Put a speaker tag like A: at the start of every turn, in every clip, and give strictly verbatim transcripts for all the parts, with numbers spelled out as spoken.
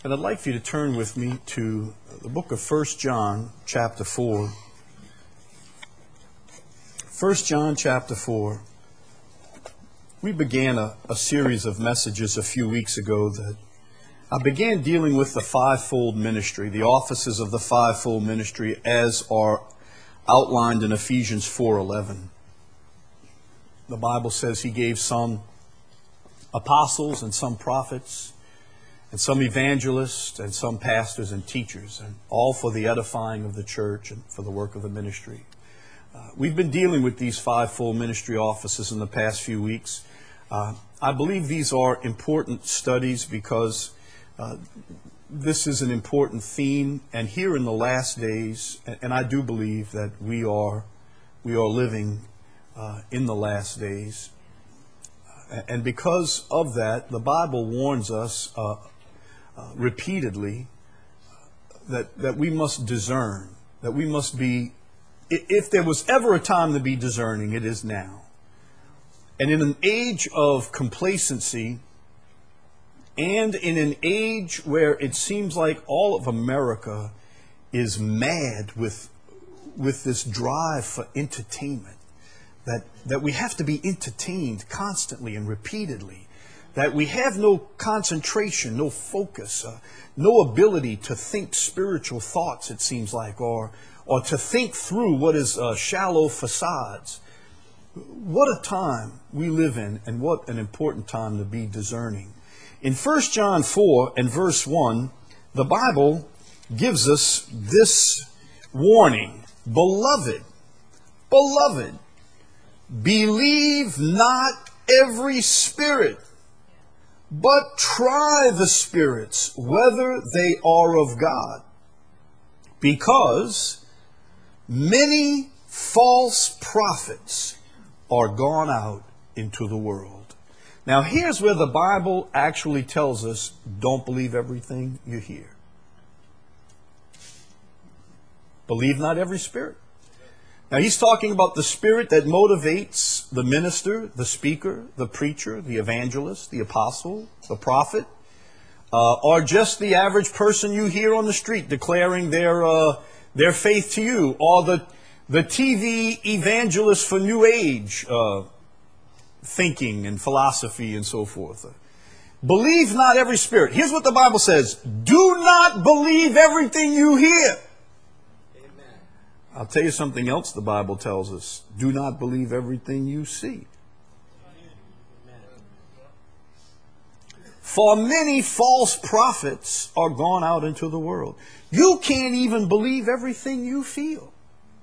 A: And I'd like for you to turn with me to the book of First John, chapter four. First John, chapter four. We began a, a series of messages a few weeks ago that I began dealing with the fivefold ministry, the offices of the fivefold ministry as are outlined in Ephesians four eleven. The Bible says He gave some apostles and some prophets, and some evangelists, and some pastors and teachers, and all for the edifying of the church and for the work of the ministry. Uh, we've been dealing with these fivefold ministry offices in the past few weeks. Uh, I believe these are important studies because uh, this is an important theme, and here in the last days, and, and I do believe that we are we are living uh, in the last days, uh, and because of that, the Bible warns us Uh, Uh, repeatedly uh, that that we must discern, that we must be, if there was ever a time to be discerning, it is now. And in an age of complacency, and in an age where it seems like all of America is mad with with this drive for entertainment, that that we have to be entertained constantly and repeatedly, that we have no concentration, no focus, uh, no ability to think spiritual thoughts, it seems like, or or to think through what is uh, shallow facades. What a time we live in, and what an important time to be discerning. In First John four and verse one, the Bible gives us this warning. Beloved, beloved, believe not every spirit, but try the spirits, whether they are of God, because many false prophets are gone out into the world. Now, here's where the Bible actually tells us, don't believe everything you hear. Believe not every spirit. Now, he's talking about the spirit that motivates the minister, the speaker, the preacher, the evangelist, the apostle, the prophet, uh, or just the average person you hear on the street declaring their uh, their faith to you, or the the T V evangelist for New Age uh, thinking and philosophy and so forth. Believe not every spirit. Here's what the Bible says: do not believe everything you hear. I'll tell you something else the Bible tells us. Do not believe everything you see. For many false prophets are gone out into the world. You can't even believe everything you feel.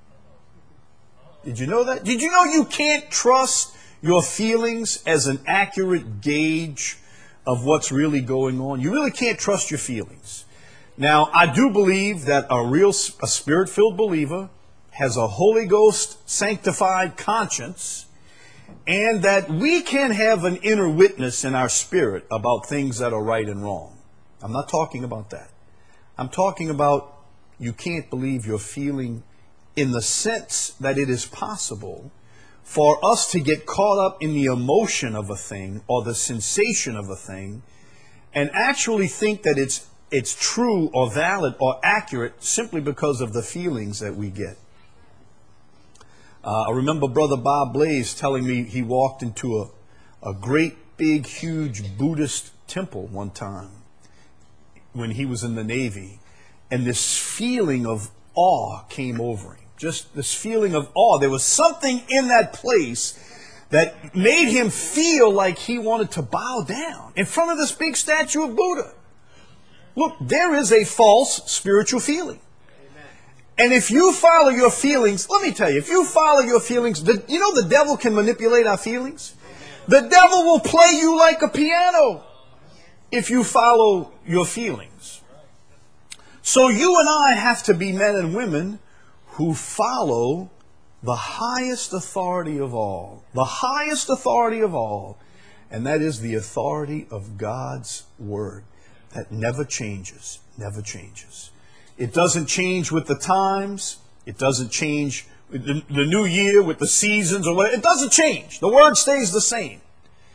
A: Did you know that? Did you know you can't trust your feelings as an accurate gauge of what's really going on? You really can't trust your feelings. Now, I do believe that a real, a spirit-filled believer has a Holy Ghost sanctified conscience, and that we can have an inner witness in our spirit about things that are right and wrong. I'm not talking about that. I'm talking about you can't believe your feeling in the sense that it is possible for us to get caught up in the emotion of a thing or the sensation of a thing and actually think that it's it's true or valid or accurate simply because of the feelings that we get. Uh, I remember Brother Bob Blaze telling me he walked into a, a great, big, huge Buddhist temple one time when he was in the Navy. And this feeling of awe came over him. Just this feeling of awe. There was something in that place that made him feel like he wanted to bow down in front of this big statue of Buddha. Look, there is a false spiritual feeling. And if you follow your feelings, let me tell you, if you follow your feelings, the, you know the devil can manipulate our feelings? The devil will play you like a piano if you follow your feelings. So you and I have to be men and women who follow the highest authority of all. The highest authority of all. And that is the authority of God's Word. That never changes, never changes. It doesn't change with the times. It doesn't change with the, the new year, with the seasons or whatever. It doesn't change. The Word stays the same.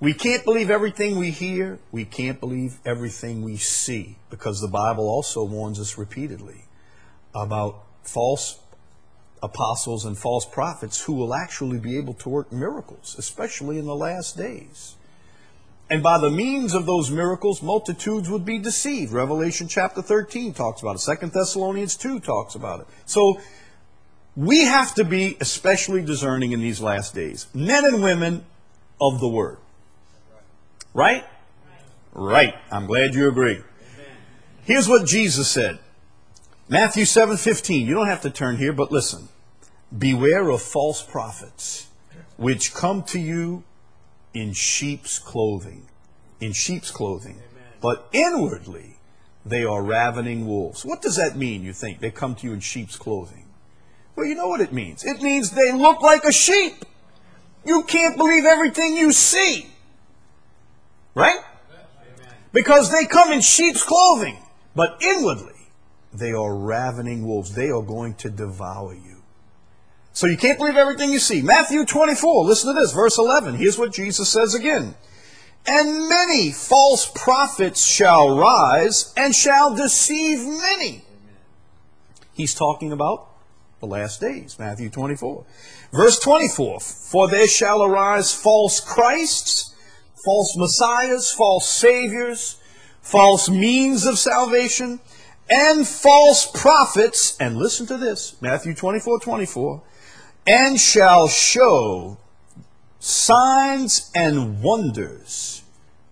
A: We can't believe everything we hear. We can't believe everything we see, because the Bible also warns us repeatedly about false apostles and false prophets who will actually be able to work miracles, especially in the last days. And by the means of those miracles, multitudes would be deceived. Revelation chapter thirteen talks about it. Second Thessalonians two talks about it. So we have to be especially discerning in these last days. Men and women of the Word. Right? Right. I'm glad you agree. Here's what Jesus said. Matthew seven fifteen. You don't have to turn here, but listen. Beware of false prophets, which come to you in sheep's clothing. In sheep's clothing. But inwardly, they are ravening wolves. What does that mean, you think? They come to you in sheep's clothing. Well, you know what it means. It means they look like a sheep. You can't believe everything you see. Right? Because they come in sheep's clothing. But inwardly, they are ravening wolves. They are going to devour you. So you can't believe everything you see. Matthew twenty-four, listen to this, verse eleven. Here's what Jesus says again. And many false prophets shall rise and shall deceive many. He's talking about the last days, Matthew twenty-four. Verse twenty-four, for there shall arise false Christs, false messiahs, false saviors, false means of salvation, and false prophets. And listen to this, Matthew twenty-four, twenty-four. And shall show signs and wonders.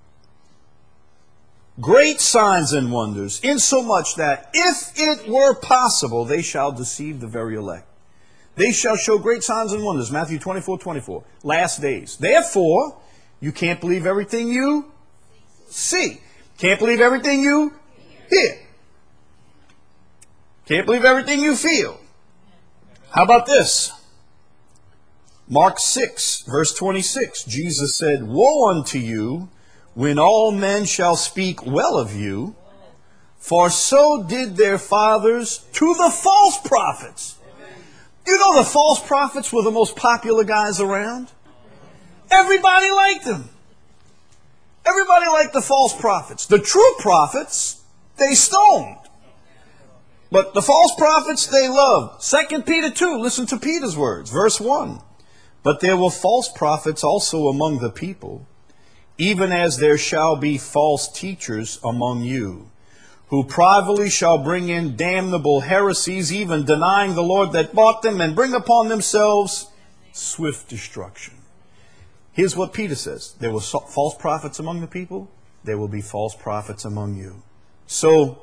A: Great signs and wonders, insomuch that if it were possible, they shall deceive the very elect. They shall show great signs and wonders. Matthew twenty-four, twenty-four. Last days. Therefore, you can't believe everything you see. Can't believe everything you hear. Can't believe everything you feel. How about this? Mark six, verse twenty-six. Jesus said, woe unto you when all men shall speak well of you, for so did their fathers to the false prophets. You know the false prophets were the most popular guys around? Everybody liked them. Everybody liked the false prophets. The true prophets, they stoned. But the false prophets, they loved. Second Peter two, listen to Peter's words, verse one. But there were false prophets also among the people, even as there shall be false teachers among you, who privately shall bring in damnable heresies, even denying the Lord that bought them, and bring upon themselves swift destruction. Here's what Peter says. There were false prophets among the people. There will be false prophets among you. So,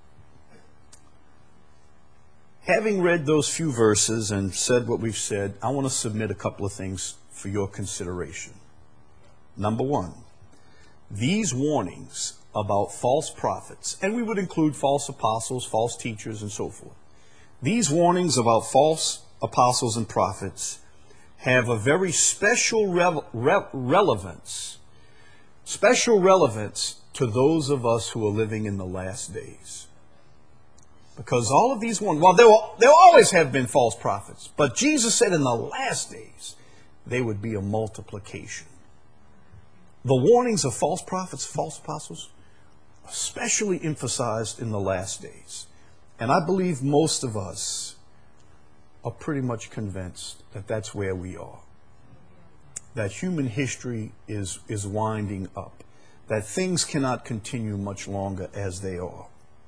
A: having read those few verses and said what we've said, I want to submit a couple of things for your consideration. Number one, these warnings about false prophets, and we would include false apostles, false teachers, and so forth. These warnings about false apostles and prophets have a very special re- re- relevance, special relevance to those of us who are living in the last days. Because all of these warnings, well, there will, there will always have been false prophets, but Jesus said in the last days, there would be a multiplication. The warnings of false prophets, false apostles, especially emphasized in the last days. And I believe most of us are pretty much convinced that that's where we are. That human history is, is winding up. That things cannot continue much longer as they are.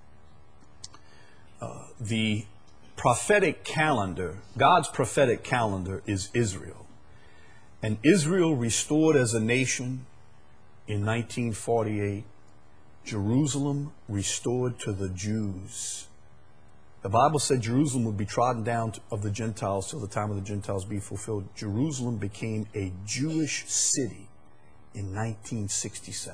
A: Uh, the prophetic calendar, God's prophetic calendar is Israel. And Israel restored as a nation in nineteen forty-eight, Jerusalem restored to the Jews. The Bible said Jerusalem would be trodden down of the Gentiles till the time of the Gentiles be fulfilled. Jerusalem became a Jewish city in nineteen sixty-seven.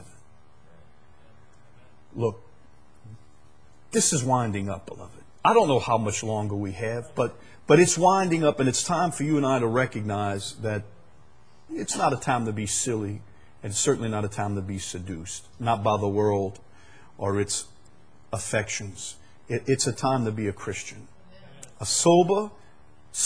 A: Look, this is winding up, beloved. I don't know how much longer we have, but, but it's winding up, and it's time for you and I to recognize that it's not a time to be silly, and it's certainly not a time to be seduced, not by the world or its affections. It, it's a time to be a Christian, a sober,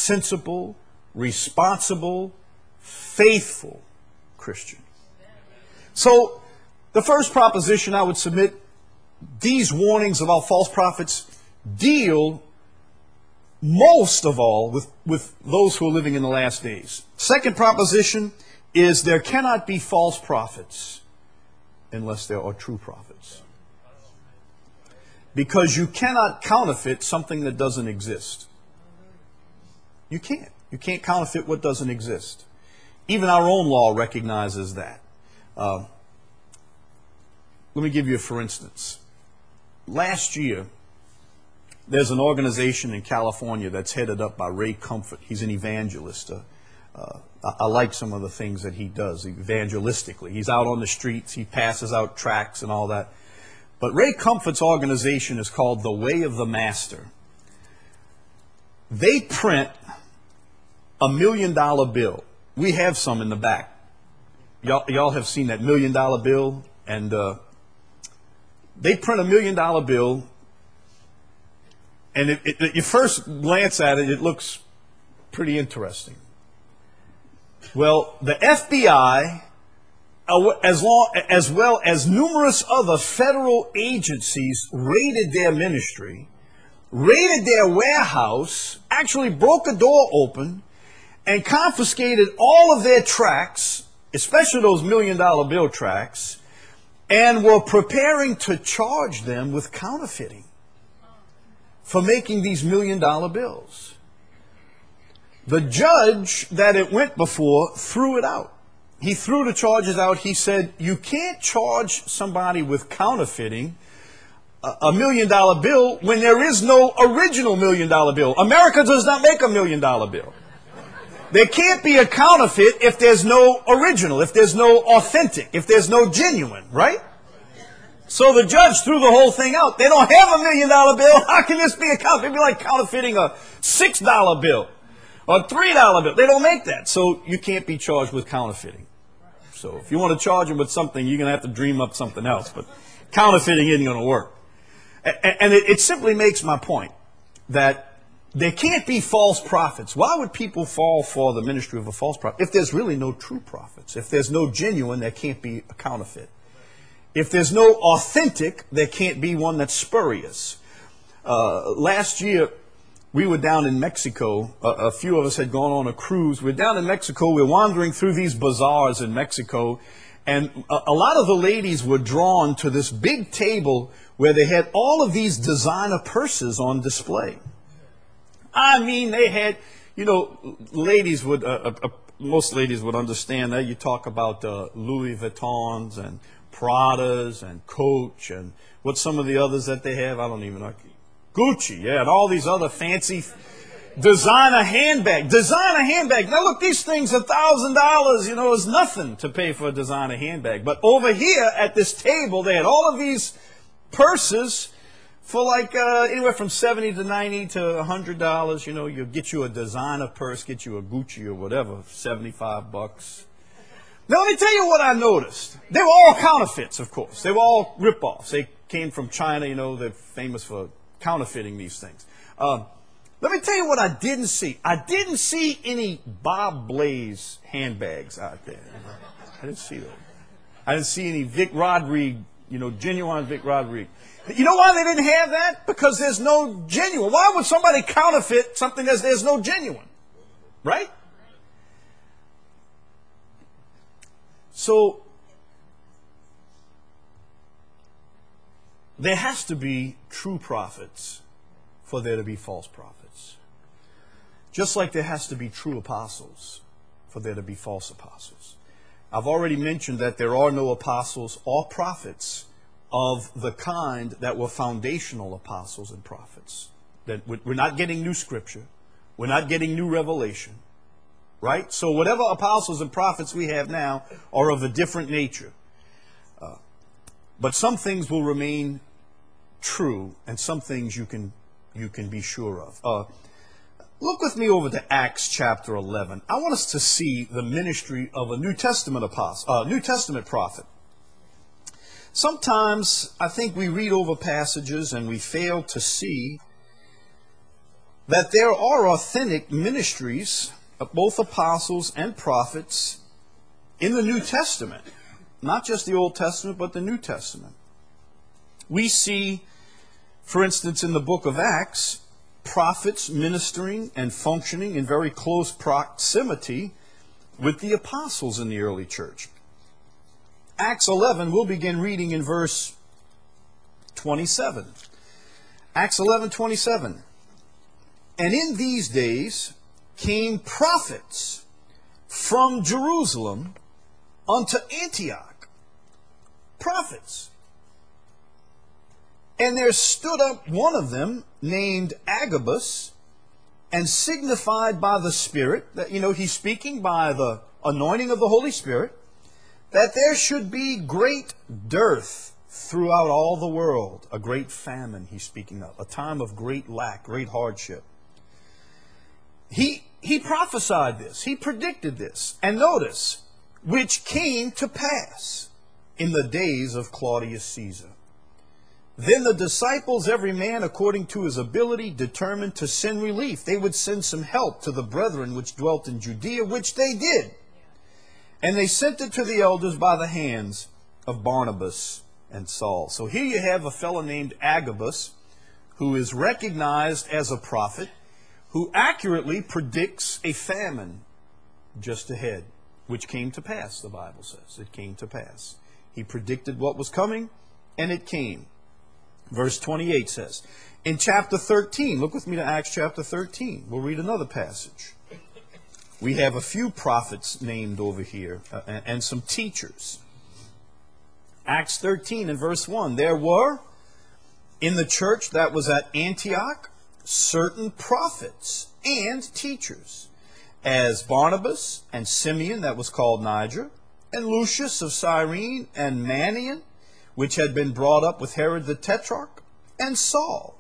A: sensible, responsible, faithful Christian. So the first proposition I would submit, these warnings about false prophets deal most of all with, with those who are living in the last days. Second proposition is there cannot be false prophets unless there are true prophets. Because you cannot counterfeit something that doesn't exist. You can't. You can't counterfeit what doesn't exist. Even our own law recognizes that. Uh, let me give you a for instance. Last year, there's an organization in California that's headed up by Ray Comfort. He's an evangelist. Uh, uh, I, I like some of the things that he does evangelistically. He's out on the streets. He passes out tracts and all that. But Ray Comfort's organization is called The Way of the Master. They print a million dollar bill. We have some in the back. Y'all, y'all have seen that million dollar bill, and uh, they print a million dollar bill, and it, it, it, you first glance at it, it looks pretty interesting. Well, the F B I, as, long, as well as numerous other federal agencies, raided their ministry, raided their warehouse, actually broke a door open, and confiscated all of their tracts, especially those million dollar bill tracts, and were preparing to charge them with counterfeiting for making these million dollar bills. The judge that it went before threw it out. He threw the charges out. He said, you can't charge somebody with counterfeiting a million dollar bill when there is no original million dollar bill. America does not make a million dollar bill. There can't be a counterfeit if there's no original, if there's no authentic, if there's no genuine, right? So the judge threw the whole thing out. They don't have a million dollar bill. How can this be a counterfeit? It'd be like counterfeiting a six dollar bill or a three dollar bill. They don't make that. So you can't be charged with counterfeiting. So if you want to charge them with something, you're going to have to dream up something else. But counterfeiting isn't going to work. And it simply makes my point that there can't be false prophets. Why would people fall for the ministry of a false prophet? If there's really no true prophets. If there's no genuine, there can't be a counterfeit. If there's no authentic, there can't be one that's spurious. Uh, last year, we were down in Mexico. A, a few of us had gone on a cruise. We're down in Mexico. We're wandering through these bazaars in Mexico. And a, a lot of the ladies were drawn to this big table where they had all of these designer purses on display. I mean, they had, you know, ladies would, uh, uh, most ladies would understand that. You talk about uh, Louis Vuittons and Pradas and Coach and what's some of the others that they have? I don't even know. Gucci, yeah, and all these other fancy designer handbag. Designer handbag. Now look, these things are a thousand dollars, you know, is nothing to pay for a designer handbag. But over here at this table, they had all of these purses for like uh, anywhere from seventy to ninety to a hundred dollars. You know, you get you a designer purse, get you a Gucci or whatever, seventy-five bucks. Now let me tell you what I noticed. They were all counterfeits, of course. They were all rip-offs. They came from China. You know, they're famous for counterfeiting these things. Um, let me tell you what I didn't see. I didn't see any Bob Blaze handbags out there. I didn't see those. I didn't see any Vic Rodrigue, you know, genuine Vic Rodrigue. You know why they didn't have that? Because there's no genuine. Why would somebody counterfeit something that there's no genuine? Right? So, there has to be true prophets for there to be false prophets. Just like there has to be true apostles for there to be false apostles. I've already mentioned that there are no apostles or prophets of the kind that were foundational apostles and prophets. That we're not getting new scripture. We're not getting new revelation. Right? So whatever apostles and prophets we have now are of a different nature. Uh, but some things will remain true, and some things you can you can be sure of. Uh, look with me over to Acts chapter eleven. I want us to see the ministry of a New Testament apostle, uh, New Testament prophet. Sometimes I think we read over passages and we fail to see that there are authentic ministries of both apostles and prophets in the New Testament. not just the Old Testament, but the New Testament. We see, for instance, in the book of Acts, prophets ministering and functioning in very close proximity with the apostles in the early church. Acts eleven, we'll begin reading in verse twenty-seven. Acts eleven twenty-seven. And in these days came prophets from Jerusalem unto Antioch. Prophets. And there stood up one of them named Agabus, and signified by the Spirit, that, you know, he's speaking by the anointing of the Holy Spirit, that there should be great dearth throughout all the world. A great famine, he's speaking of. A time of great lack, great hardship. He, he prophesied this. He predicted this. And notice, which came to pass in the days of Claudius Caesar. Then the disciples, every man according to his ability, determined to send relief. They would send some help to the brethren which dwelt in Judea, which they did. And they sent it to the elders by the hands of Barnabas and Saul. So here you have a fellow named Agabus, who is recognized as a prophet, who accurately predicts a famine just ahead, which came to pass, the Bible says. It came to pass. He predicted what was coming, and it came. Verse twenty-eight says, in chapter thirteen, look with me to Acts chapter thirteen. We'll read another passage. We have a few prophets named over here, uh, and, and some teachers. Acts thirteen and verse one, there were in the church that was at Antioch certain prophets and teachers, as Barnabas and Simeon, that was called Niger, and Lucius of Cyrene, and Manaen, which had been brought up with Herod the Tetrarch, and Saul.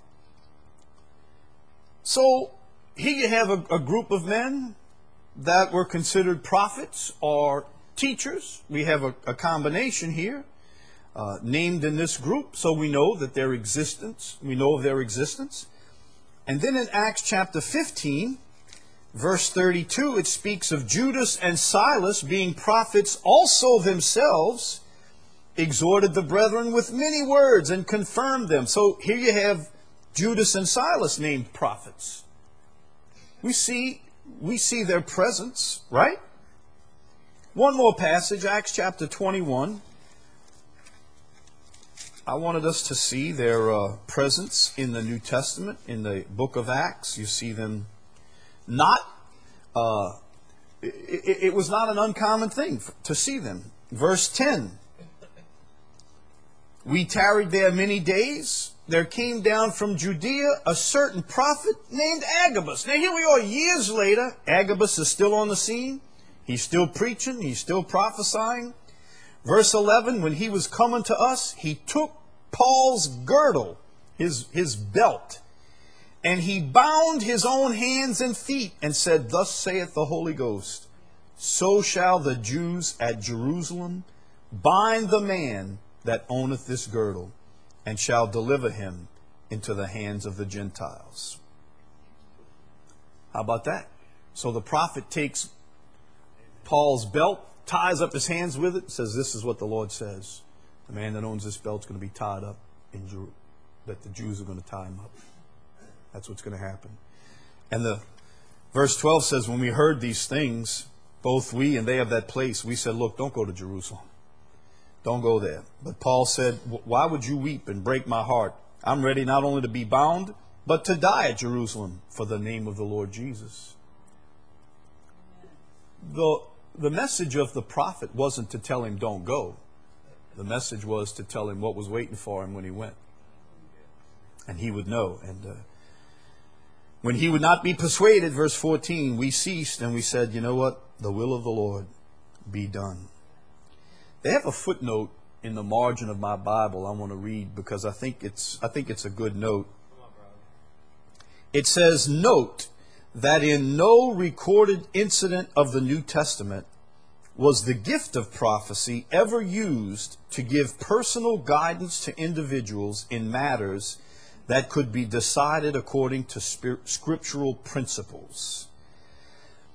A: So here you have a, a group of men that were considered prophets or teachers. We have a, a combination here uh, named in this group, so we know that their existence, we know of their existence. And then in Acts chapter fifteen, verse thirty-two, it speaks of Judas and Silas being prophets also themselves, exhorted the brethren with many words and confirmed them. So here you have Judas and Silas named prophets. We see, we see their presence, right? One more passage, Acts chapter twenty-one. I wanted us to see their uh, presence in the New Testament, in the book of Acts. You see them not, uh, it, it was not an uncommon thing to see them. Verse ten. We tarried there many days. There came down from Judea a certain prophet named Agabus. Now here we are years later. Agabus is still on the scene. He's still preaching. He's still prophesying. Verse eleven, when he was coming to us, he took Paul's girdle, his, his belt, and he bound his own hands and feet and said, thus saith the Holy Ghost, so shall the Jews at Jerusalem bind the man that owneth this girdle, and shall deliver him into the hands of the Gentiles. How about that? So the prophet takes Paul's belt, ties up his hands with it, says, this is what the Lord says. The man that owns this belt is going to be tied up in Jerusalem, that the Jews are going to tie him up. That's what's going to happen. And the verse twelve says, when we heard these things, both we and they of that place, we said, look, don't go to Jerusalem. Don't go there. But Paul said, why would you weep and break my heart? I'm ready not only to be bound, but to die at Jerusalem for the name of the Lord Jesus. The, the message of the prophet wasn't to tell him don't go. The message was to tell him what was waiting for him when he went. And he would know. And uh, when he would not be persuaded, verse fourteen, we ceased and we said, you know what? The will of the Lord be done. They have a footnote in the margin of my Bible I want to read because I think it's I think it's a good note. It says, note that in no recorded incident of the New Testament was the gift of prophecy ever used to give personal guidance to individuals in matters that could be decided according to scriptural principles.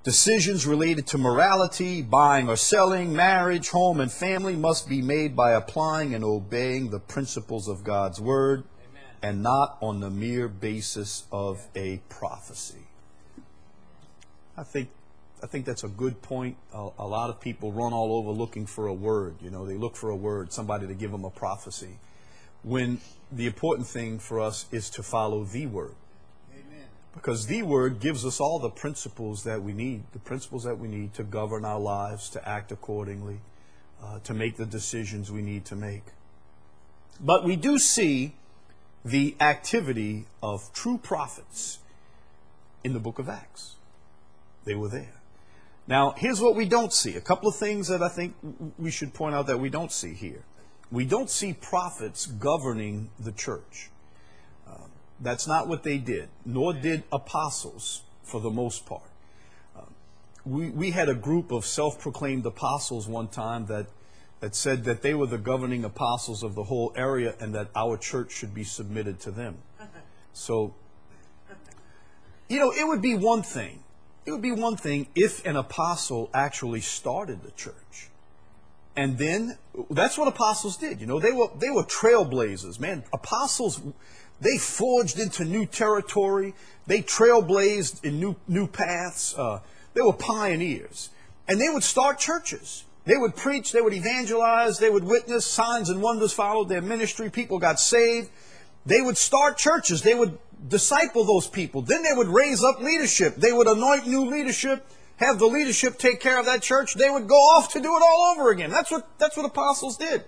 A: Decisions related to morality, buying or selling, marriage, home, and family must be made by applying and obeying the principles of God's Word. Amen. And not on the mere basis of a prophecy. I think I think that's a good point. A, a lot of people run all over looking for a word. You know, they look for a word, somebody to give them a prophecy. When the important thing for us is to follow the Word. Because the Word gives us all the principles that we need, the principles that we need to govern our lives, to act accordingly, uh, to make the decisions we need to make. But we do see the activity of true prophets in the book of Acts. They were there. Now, here's what we don't see. A couple of things that I think we should point out that we don't see here. We don't see prophets governing the church. That's not what they did, nor did apostles for the most part. Uh, we, we had a group of self-proclaimed apostles one time that, that said that they were the governing apostles of the whole area and that our church should be submitted to them. So, you know, it would be one thing. It would be one thing if an apostle actually started the church. And then, that's what apostles did. You know, they were, they were trailblazers, man. Apostles... They forged into new territory. They trailblazed in new new paths. Uh, they were pioneers. And they would start churches. They would preach. They would evangelize. They would witness. Signs and wonders followed their ministry. People got saved. They would start churches. They would disciple those people. Then they would raise up leadership. They would anoint new leadership, have the leadership take care of that church. They would go off to do it all over again. That's what, that's what apostles did.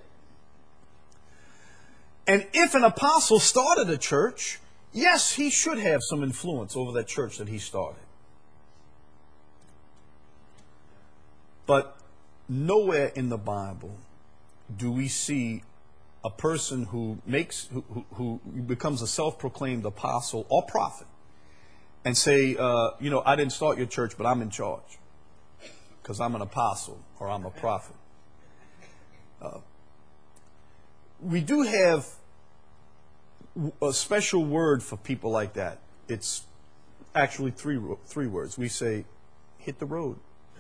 A: And if an apostle started a church, yes, he should have some influence over that church that he started. But nowhere in the Bible do we see a person who makes who, who, who becomes a self-proclaimed apostle or prophet and say, uh, you know, I didn't start your church, but I'm in charge because I'm an apostle or I'm a prophet. Uh, We do have a special word for people like that. It's actually three three words. We say, hit the road.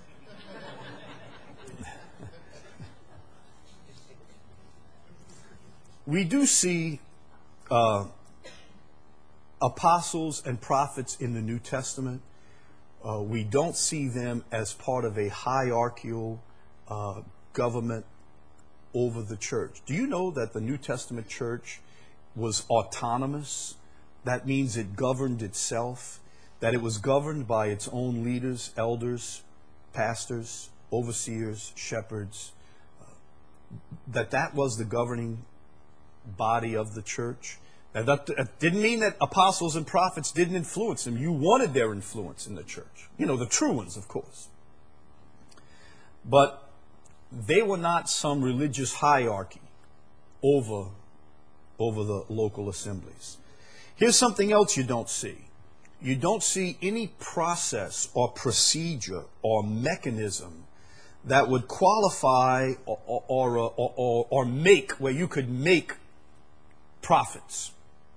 A: We do see uh, apostles and prophets in the New Testament. Uh, we don't see them as part of a hierarchical uh, government over the church. Do you know that the New Testament church was autonomous? That means it governed itself, that it was governed by its own leaders, elders, pastors, overseers, shepherds, uh, that that was the governing body of the church. Now, that, that didn't mean that apostles and prophets didn't influence them. You wanted their influence in the church. You know, the true ones, of course. But they were not some religious hierarchy over, over the local assemblies. Here's something else you don't see. You don't see any process or procedure or mechanism that would qualify or, or, or, or, or make, where you could make prophets.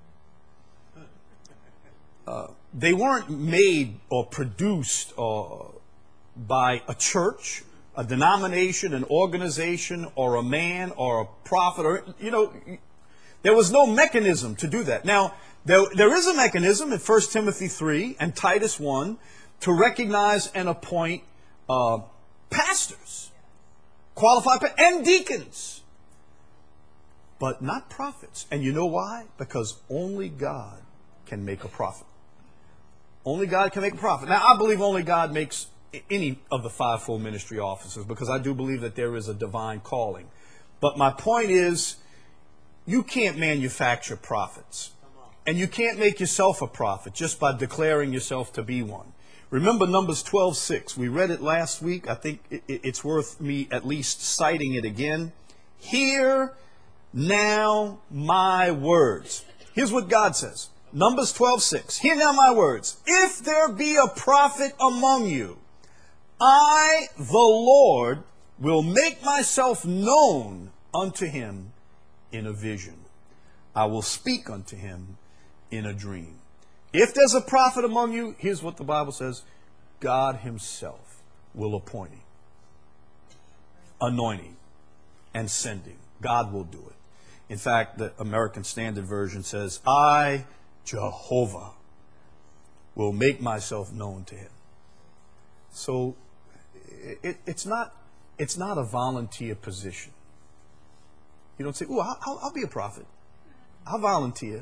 A: Uh, they weren't made or produced uh, by a church, a denomination, an organization, or a man, or a prophet, or, you know, there was no mechanism to do that. Now, there, there is a mechanism in First Timothy three and Titus one to recognize and appoint uh, pastors, qualified pastors, and deacons, but not prophets. And you know why? Because only God can make a prophet. Only God can make a prophet. Now, I believe only God makes any of the fivefold ministry offices, because I do believe that there is a divine calling. But my point is, you can't manufacture prophets. And you can't make yourself a prophet just by declaring yourself to be one. Remember Numbers twelve six. We read it last week. I think it's worth me at least citing it again. Hear now my words. Here's what God says. Numbers twelve six. Hear now my words. If there be a prophet among you, I, the Lord, will make myself known unto him in a vision. I will speak unto him in a dream. If there's a prophet among you, here's what the Bible says, God himself will appoint him, anoint him, and send him. God will do it. In fact, the American Standard Version says, I, Jehovah, will make myself known to him. So it, it's not it's not a volunteer position. You don't say, oh, I'll, I'll be a prophet. I'll volunteer.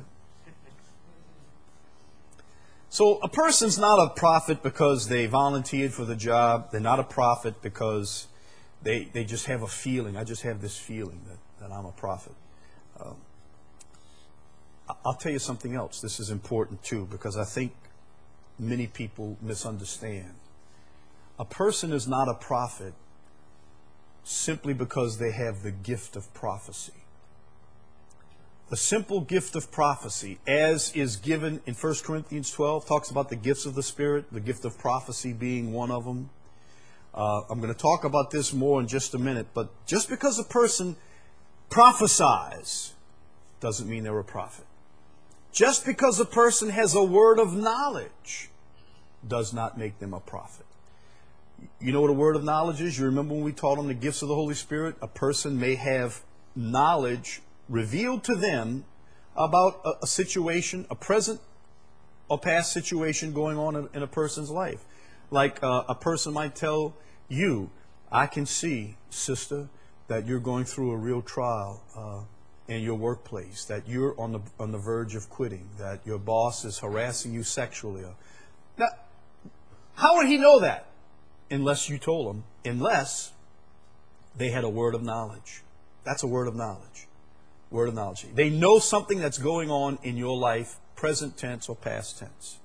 A: So a person's not a prophet because they volunteered for the job. They're not a prophet because they they just have a feeling. I just have this feeling that, that I'm a prophet. Um, I'll tell you something else. This is important too, because I think many people misunderstand. A person is not a prophet simply because they have the gift of prophecy. The simple gift of prophecy, as is given in First Corinthians twelve, talks about the gifts of the Spirit, the gift of prophecy being one of them. Uh, I'm going to talk about this more in just a minute, but just because a person prophesies doesn't mean they're a prophet. Just because a person has a word of knowledge does not make them a prophet. You know what a word of knowledge is? You remember when we taught on the gifts of the Holy Spirit? A person may have knowledge revealed to them about a, a situation, a present or past situation going on in, in a person's life. Like uh, a person might tell you, I can see, sister, that you're going through a real trial uh, in your workplace, that you're on the on the verge of quitting, that your boss is harassing you sexually. Now, how would he know that? Unless you told him, unless they had a word of knowledge. That's a word of knowledge. Word of knowledge. They know something that's going on in your life, present tense or past tense.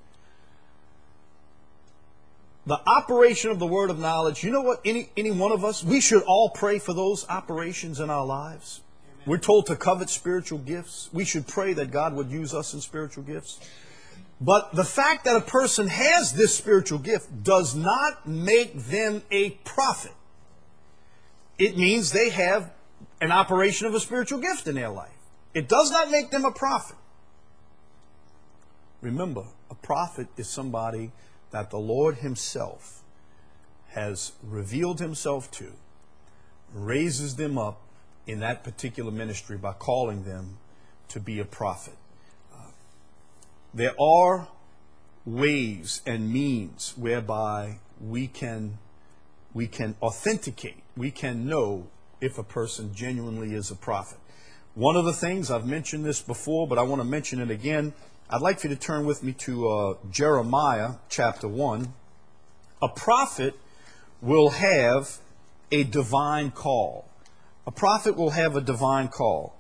A: The operation of the word of knowledge, you know what? Any, any one of us, we should all pray for those operations in our lives. Amen. We're told to covet spiritual gifts. We should pray that God would use us in spiritual gifts. But the fact that a person has this spiritual gift does not make them a prophet. It means they have an operation of a spiritual gift in their life. It does not make them a prophet. Remember, a prophet is somebody that the Lord himself has revealed himself to, raises them up in that particular ministry by calling them to be a prophet. There are ways and means whereby we can we can authenticate, we can know if a person genuinely is a prophet. One of the things, I've mentioned this before, but I want to mention it again. I'd like for you to turn with me to uh, Jeremiah chapter one. A prophet will have a divine call. A prophet will have a divine call.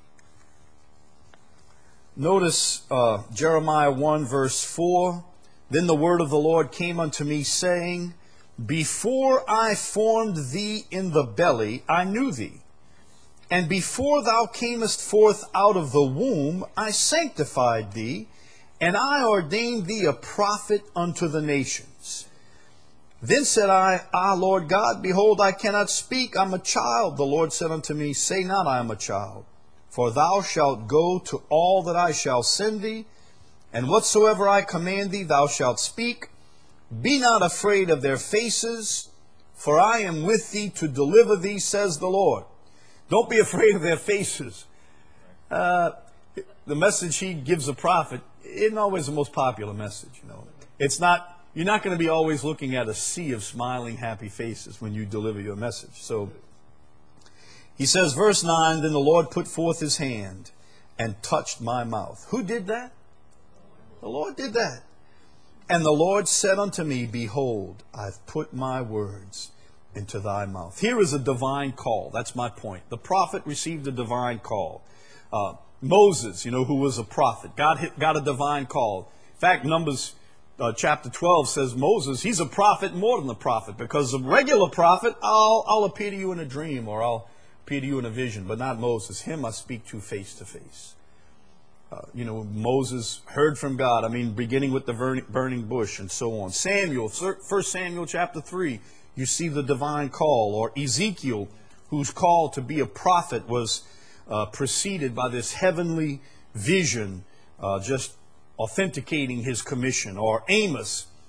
A: Notice uh, Jeremiah one verse four. Then the word of the Lord came unto me, saying, Before I formed thee in the belly, I knew thee. And before thou camest forth out of the womb, I sanctified thee, and I ordained thee a prophet unto the nations. Then said I, Ah, Lord God, behold, I cannot speak, I'm a child. The Lord said unto me, Say not, I am a child. For thou shalt go to all that I shall send thee, and whatsoever I command thee thou shalt speak. Be not afraid of their faces, for I am with thee to deliver thee, says the Lord. Don't be afraid of their faces. Uh, the message he gives a prophet isn't always the most popular message. You know, it's not. You're not going to be always looking at a sea of smiling, happy faces when you deliver your message. So he says, verse nine, Then the Lord put forth his hand and touched my mouth. Who did that? The Lord did that. And the Lord said unto me, Behold, I've put my words into thy mouth. Here is a divine call. That's my point. The prophet received a divine call. Uh, Moses, you know, who was a prophet, got, got a divine call. In fact, Numbers uh, chapter twelve says Moses, he's a prophet more than a prophet, because a regular prophet, I'll, I'll appear to you in a dream, or I'll appear to you in a vision, but not Moses. Him I speak to face to face. Uh, you know, Moses heard from God. I mean, beginning with the burning bush and so on. Samuel, First Samuel chapter three, you see the divine call. Or Ezekiel, whose call to be a prophet was uh, preceded by this heavenly vision, uh, just authenticating his commission. Or Amos,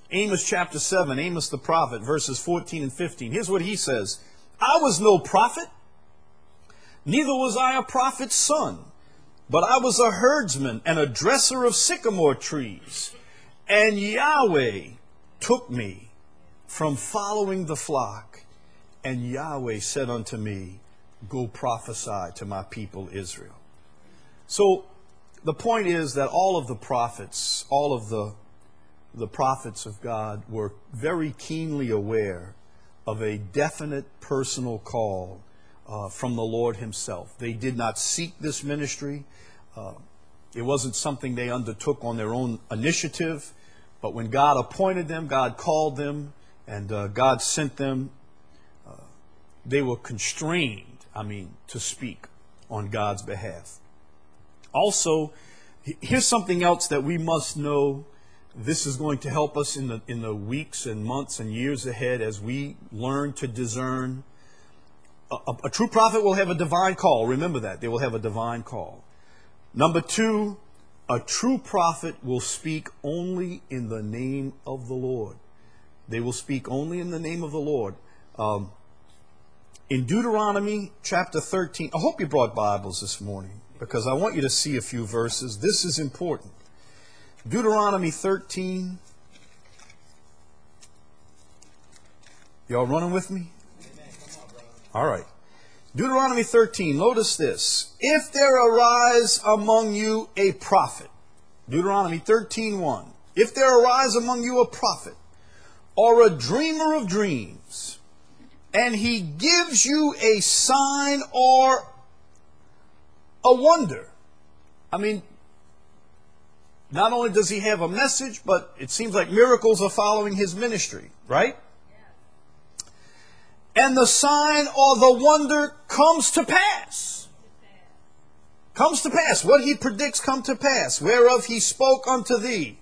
A: Amos chapter seven, Amos the prophet, verses fourteen and fifteen. Here's what he says. I was no prophet, neither was I a prophet's son, but I was a herdsman and a dresser of sycamore trees. And Yahweh took me from following the flock, and Yahweh said unto me, go prophesy to my people Israel. So the point is that all of the prophets, all of the, the prophets of God were very keenly aware of a definite personal call uh, from the Lord himself. They did not seek this ministry. Uh, it wasn't something they undertook on their own initiative. But when God appointed them, God called them, and uh, God sent them, uh, they were constrained, I mean, to speak on God's behalf. Also, here's something else that we must know. This is going to help us in the in the weeks and months and years ahead as we learn to discern. A, a, a true prophet will have a divine call. Remember that. They will have a divine call. Number two, a true prophet will speak only in the name of the Lord. They will speak only in the name of the Lord. Um, in Deuteronomy chapter thirteen, I hope you brought Bibles this morning, because I want you to see a few verses. This is important. Deuteronomy thirteen. Y'all running with me? All right. Deuteronomy thirteen, notice this. If there arise among you a prophet, Deuteronomy thirteen one. If there arise among you a prophet, or a dreamer of dreams, and he gives you a sign or a wonder. I mean, not only does he have a message, but it seems like miracles are following his ministry, right? And the sign or the wonder comes to pass. Comes to pass. What he predicts come to pass, whereof he spoke unto thee.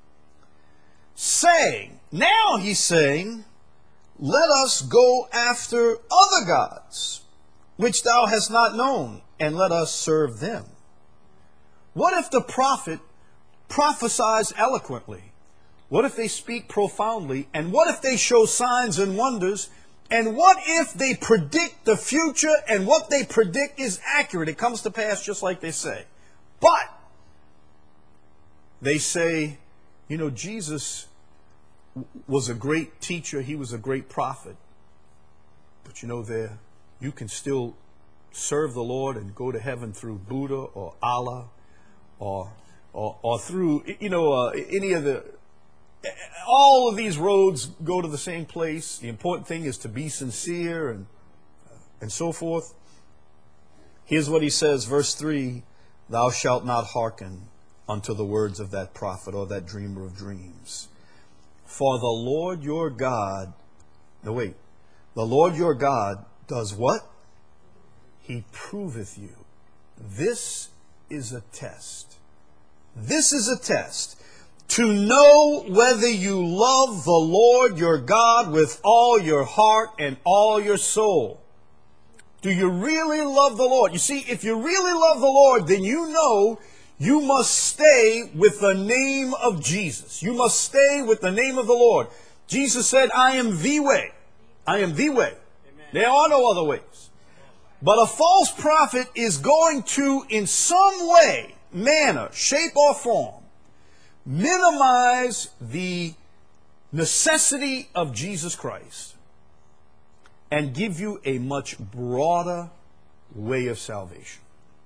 A: Saying, now he's saying, let us go after other gods, which thou hast not known, and let us serve them. What if the prophet prophesies eloquently? What if they speak profoundly? And what if they show signs and wonders? And what if they predict the future, and what they predict is accurate? It comes to pass just like they say. But they say, you know, Jesus was a great teacher. He was a great prophet. But you know, there, you can still serve the Lord and go to heaven through Buddha or Allah or or, or through, you know, uh, any of the... All of these roads go to the same place. The important thing is to be sincere and uh, and so forth. Here's what he says, verse three, thou shalt not hearken unto the words of that prophet or that dreamer of dreams. For the Lord your God, no wait, the Lord your God does what? He proveth you. This is a test. This is a test. To know whether you love the Lord your God with all your heart and all your soul. Do you really love the Lord? You see, if you really love the Lord, then you know you must stay with the name of Jesus. You must stay with the name of the Lord. Jesus said, I am the way. I am the way. Amen. There are no other ways. But a false prophet is going to, in some way, manner, shape, or form, minimize the necessity of Jesus Christ and give you a much broader way of salvation.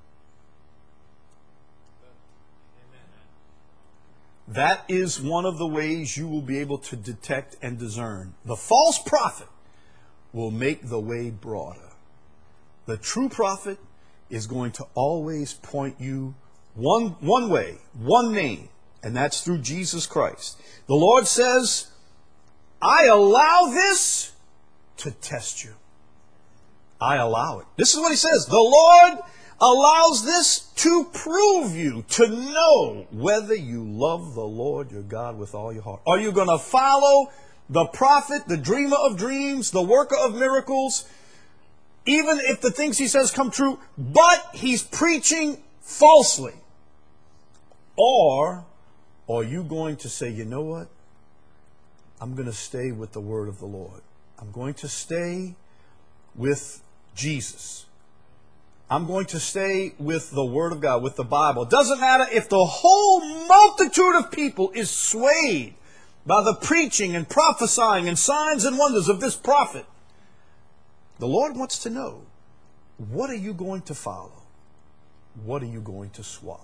A: That is one of the ways you will be able to detect and discern. The false prophet will make the way broader. The true prophet is going to always point you one, one way, one name. And that's through Jesus Christ. The Lord says, I allow this to test you. I allow it. This is what he says. The Lord allows this to prove you, to know whether you love the Lord your God with all your heart. Are you going to follow the prophet, the dreamer of dreams, the worker of miracles, even if the things he says come true, but he's preaching falsely? Or are you going to say, you know what? I'm going to stay with the word of the Lord. I'm going to stay with Jesus. I'm going to stay with the Word of God, with the Bible. It doesn't matter if the whole multitude of people is swayed by the preaching and prophesying and signs and wonders of this prophet. The Lord wants to know, what are you going to follow? What are you going to swallow?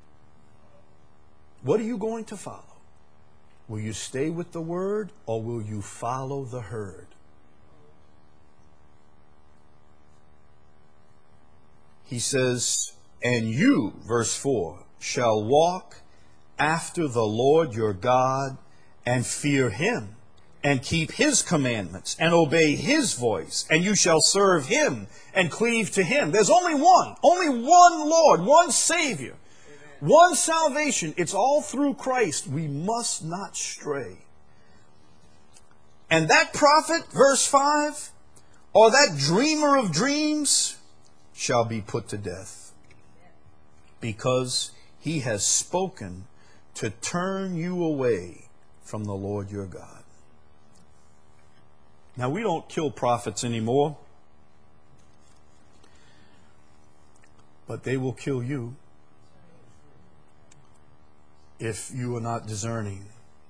A: What are you going to follow? Will you stay with the Word, or will you follow the herd? He says, and you, verse four, shall walk after the Lord your God and fear Him and keep His commandments and obey His voice, and you shall serve Him and cleave to Him. There's only one, only one Lord, one Savior, Amen. One salvation. It's all through Christ. We must not stray. And that prophet, verse five, or that dreamer of dreams, shall be put to death, because he has spoken to turn you away from the Lord your God. Now, we don't kill prophets anymore, but they will kill you if you are not discerning.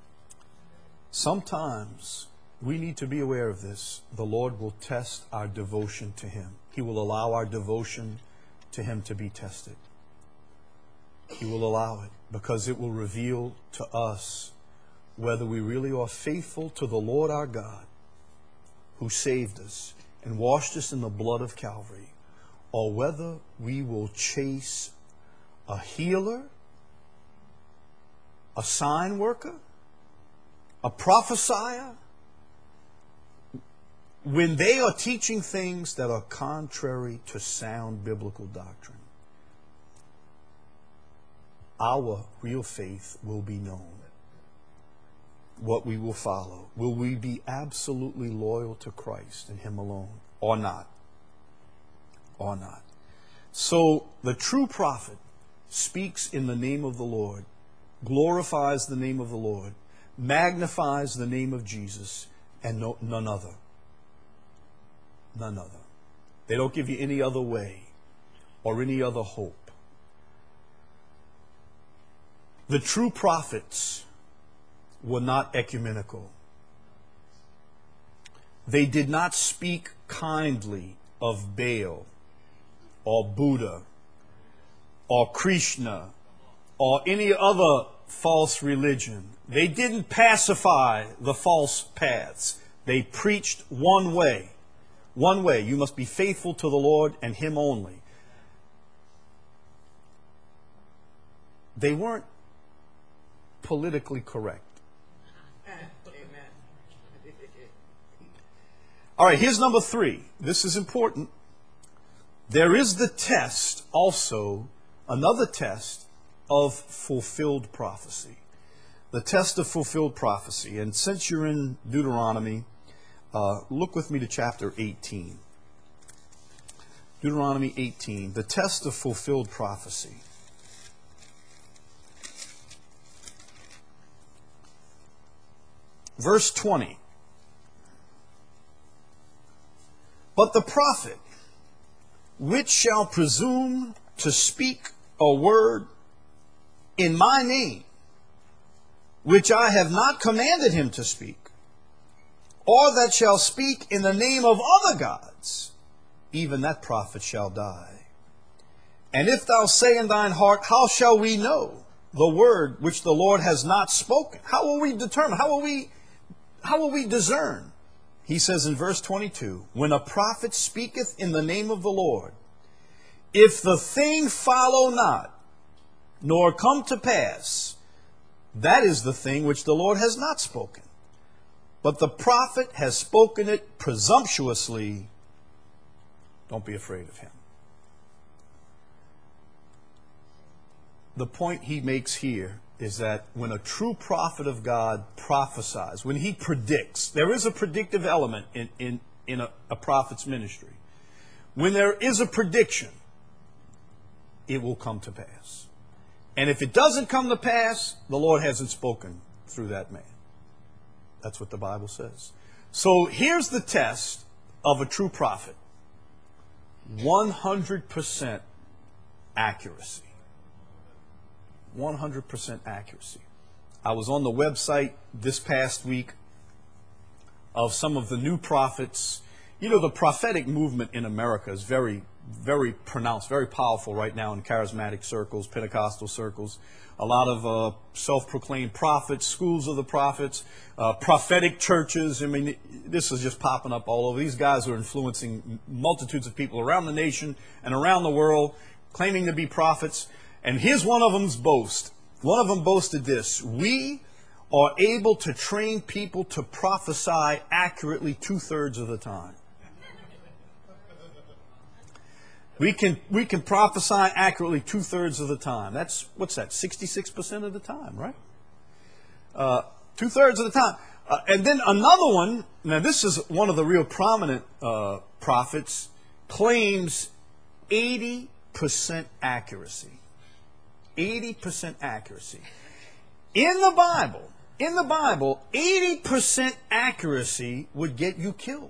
A: Sometimes we need to be aware of this. The Lord will test our devotion to Him. He will allow our devotion to Him to be tested. He will allow it because it will reveal to us whether we really are faithful to the Lord our God, who saved us and washed us in the blood of Calvary, or whether we will chase a healer, a sign worker, a prophesier, when they are teaching things that are contrary to sound biblical doctrine. Our real faith will be known. What we will follow. Will we be absolutely loyal to Christ and Him alone, or not? Or not? So the true prophet speaks in the name of the Lord, glorifies the name of the Lord, magnifies the name of Jesus, and no, none other. None other. They don't give you any other way or any other hope. The true prophets were not ecumenical. They did not speak kindly of Baal or Buddha or Krishna or any other false religion. They didn't pacify the false paths. They preached one way. One way. You must be faithful to the Lord and Him only. They weren't politically correct. All right, here's number three. This is important. There is the test also, another test of fulfilled prophecy. The test of fulfilled prophecy. And since you're in Deuteronomy, uh, look with me to chapter eighteen. Deuteronomy eighteen, the test of fulfilled prophecy. Verse twenty. But the prophet, which shall presume to speak a word in my name, which I have not commanded him to speak, or that shall speak in the name of other gods, even that prophet shall die. And if thou say in thine heart, how shall we know the word which the Lord has not spoken? How will we determine? How will we, how will we discern? He says in verse twenty-two, when a prophet speaketh in the name of the Lord, if the thing follow not, nor come to pass, that is the thing which the Lord has not spoken. But the prophet has spoken it presumptuously. Don't be afraid of him. The point he makes here is that when a true prophet of God prophesies, when he predicts, there is a predictive element in, in, in a, a prophet's ministry. When there is a prediction, it will come to pass. And if it doesn't come to pass, the Lord hasn't spoken through that man. That's what the Bible says. So here's the test of a true prophet. one hundred percent accuracy. one hundred percent accuracy. I was on the website this past week of some of the new prophets. You know, the prophetic movement in America is very, very pronounced, very powerful right now in charismatic circles, Pentecostal circles. A lot of uh, self-proclaimed prophets, schools of the prophets, uh, prophetic churches. I mean, this is just popping up all over. These guys are influencing multitudes of people around the nation and around the world, claiming to be prophets. And here's one of them's boast. One of them boasted this: we are able to train people to prophesy accurately two-thirds of the time. We can we can prophesy accurately two-thirds of the time. That's, what's that, sixty-six percent of the time, right? Uh, two-thirds of the time. Uh, and then another one, now this is one of the real prominent uh, prophets, claims eighty percent accuracy. eighty percent accuracy. In the Bible, in the Bible, eighty percent accuracy would get you killed.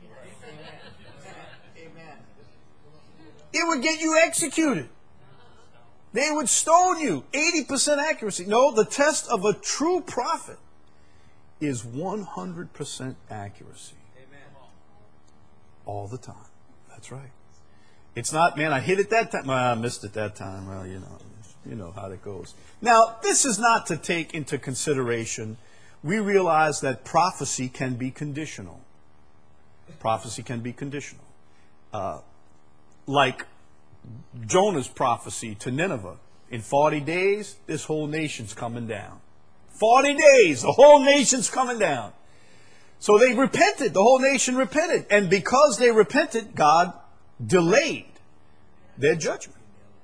A: It would get you executed. They would stone you. eighty percent accuracy. No, the test of a true prophet is one hundred percent accuracy. Amen. All the time. That's right. It's not, man, I hit it that time. Well, I missed it that time. Well, you know, you know how it goes. Now, this is not to take into consideration. We realize that prophecy can be conditional. Prophecy can be conditional. Uh, Like Jonah's prophecy to Nineveh. In forty days, this whole nation's coming down. forty days, the whole nation's coming down. So they repented. The whole nation repented. And because they repented, God delayed their judgment.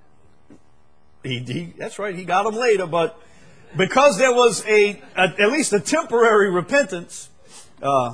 A: He, he, that's right, he got them later. But because there was a, a at least a temporary repentance, uh,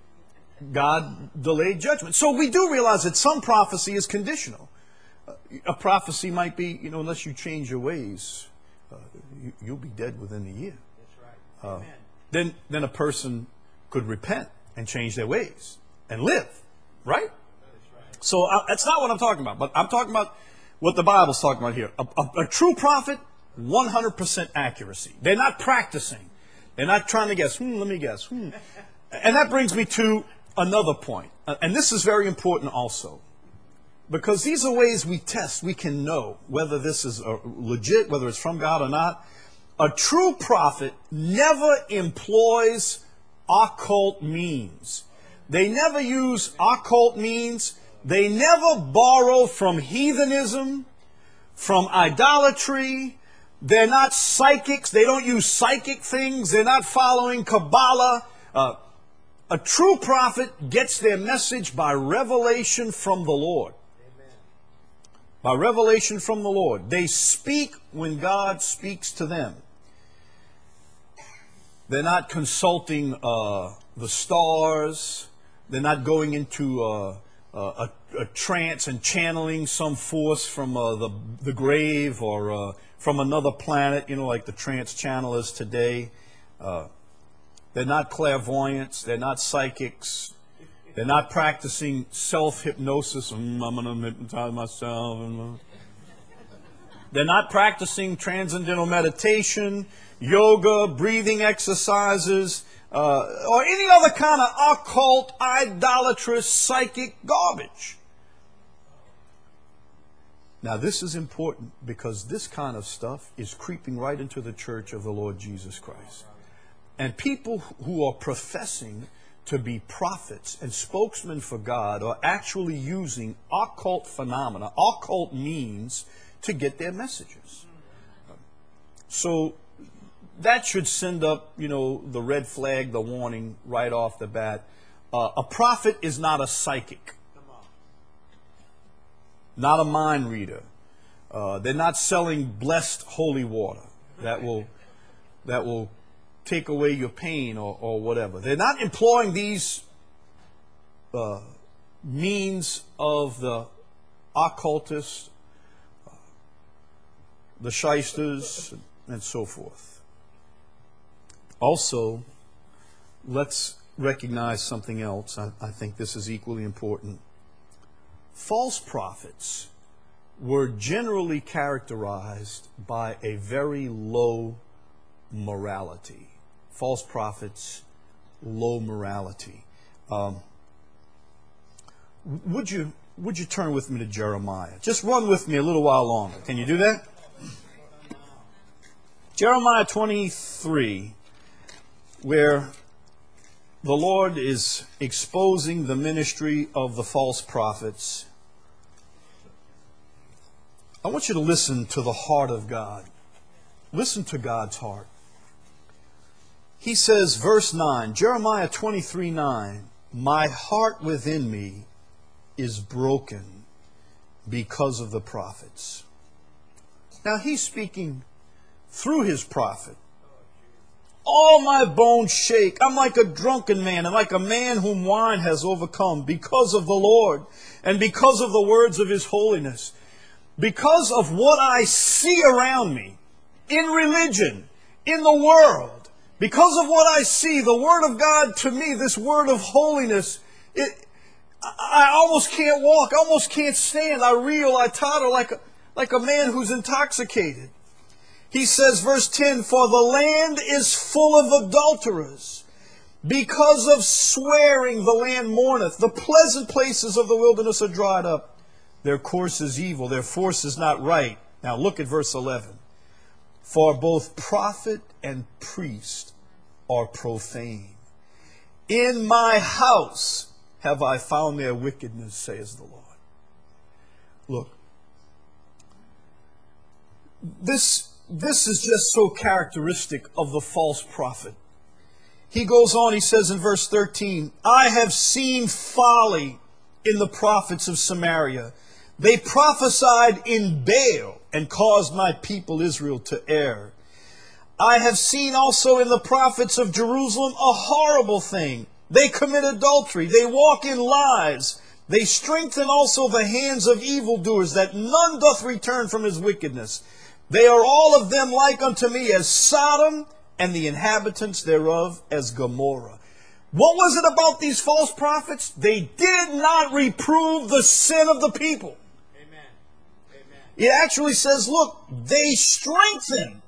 A: God delayed judgment. So we do realize that some prophecy is conditional. Uh, a prophecy might be, you know, unless you change your ways, uh, you, you'll be dead within a year. That's right. Uh, then, then a person could repent and change their ways and live, right? That's right. So uh, that's not what I'm talking about. But I'm talking about what the Bible's talking about here. A, a, a true prophet, one hundred percent accuracy. They're not practicing. They're not trying to guess. Hmm, let me guess. Hmm. And that brings me to another point, uh, and this is very important also, because these are ways we test, we can know whether this is uh, legit, whether it's from God or not. A true prophet never employs occult means. They never use occult means. They never borrow from heathenism, from idolatry. They're not psychics. They don't use psychic things. They're not following Kabbalah. Uh, A true prophet gets their message by revelation from the Lord. Amen. By revelation from the Lord. They speak when God speaks to them. They're not consulting uh, the stars. They're not going into uh, uh, a, a trance and channeling some force from uh, the, the grave or uh, from another planet, you know, like the trance channelers today. Uh, They're not clairvoyants. They're not psychics. They're not practicing self-hypnosis. Mm, I'm going to hypnotize myself. They're not practicing transcendental meditation, yoga, breathing exercises, uh, or any other kind of occult, idolatrous, psychic garbage. Now, this is important because this kind of stuff is creeping right into the church of the Lord Jesus Christ. And people who are professing to be prophets and spokesmen for God are actually using occult phenomena, occult means to get their messages. So that should send up, you know, the red flag, the warning right off the bat. Uh, a prophet is not a psychic, not a mind reader. Uh, they're not selling blessed holy water that will that will take away your pain or, or whatever. They're not employing these uh, means of the occultists, uh, the shysters, and so forth. Also, let's recognize something else. I, I think this is equally important. False prophets were generally characterized by a very low morality. False prophets, low morality. Um, would you would you turn with me to Jeremiah? Just run with me a little while longer. Can you do that? Jeremiah twenty-three, where the Lord is exposing the ministry of the false prophets. I want you to listen to the heart of God. Listen to God's heart. He says, verse nine, Jeremiah twenty-three nine, my heart within me is broken because of the prophets. Now he's speaking through his prophet. All my bones shake. I'm like a drunken man and like a man whom wine has overcome because of the Lord and because of the words of his holiness. Because of what I see around me in religion, in the world, because of what I see, the Word of God to me, this word of holiness, it, I almost can't walk, I almost can't stand. I reel, I totter like a, like a man who's intoxicated. He says, verse ten, for the land is full of adulterers. Because of swearing the land mourneth. The pleasant places of the wilderness are dried up. Their course is evil, their force is not right. Now look at verse eleven. For both prophet and priest are profane. In my house have I found their wickedness, says the Lord. Look, this, this is just so characteristic of the false prophet. He goes on, he says in verse thirteen, I have seen folly in the prophets of Samaria. They prophesied in Baal and caused my people Israel to err. I have seen also in the prophets of Jerusalem a horrible thing. They commit adultery. They walk in lies. They strengthen also the hands of evildoers, that none doth return from his wickedness. They are all of them like unto me as Sodom, and the inhabitants thereof as Gomorrah. What was it about these false prophets? They did not reprove the sin of the people. Amen. Amen. It actually says, look, they strengthen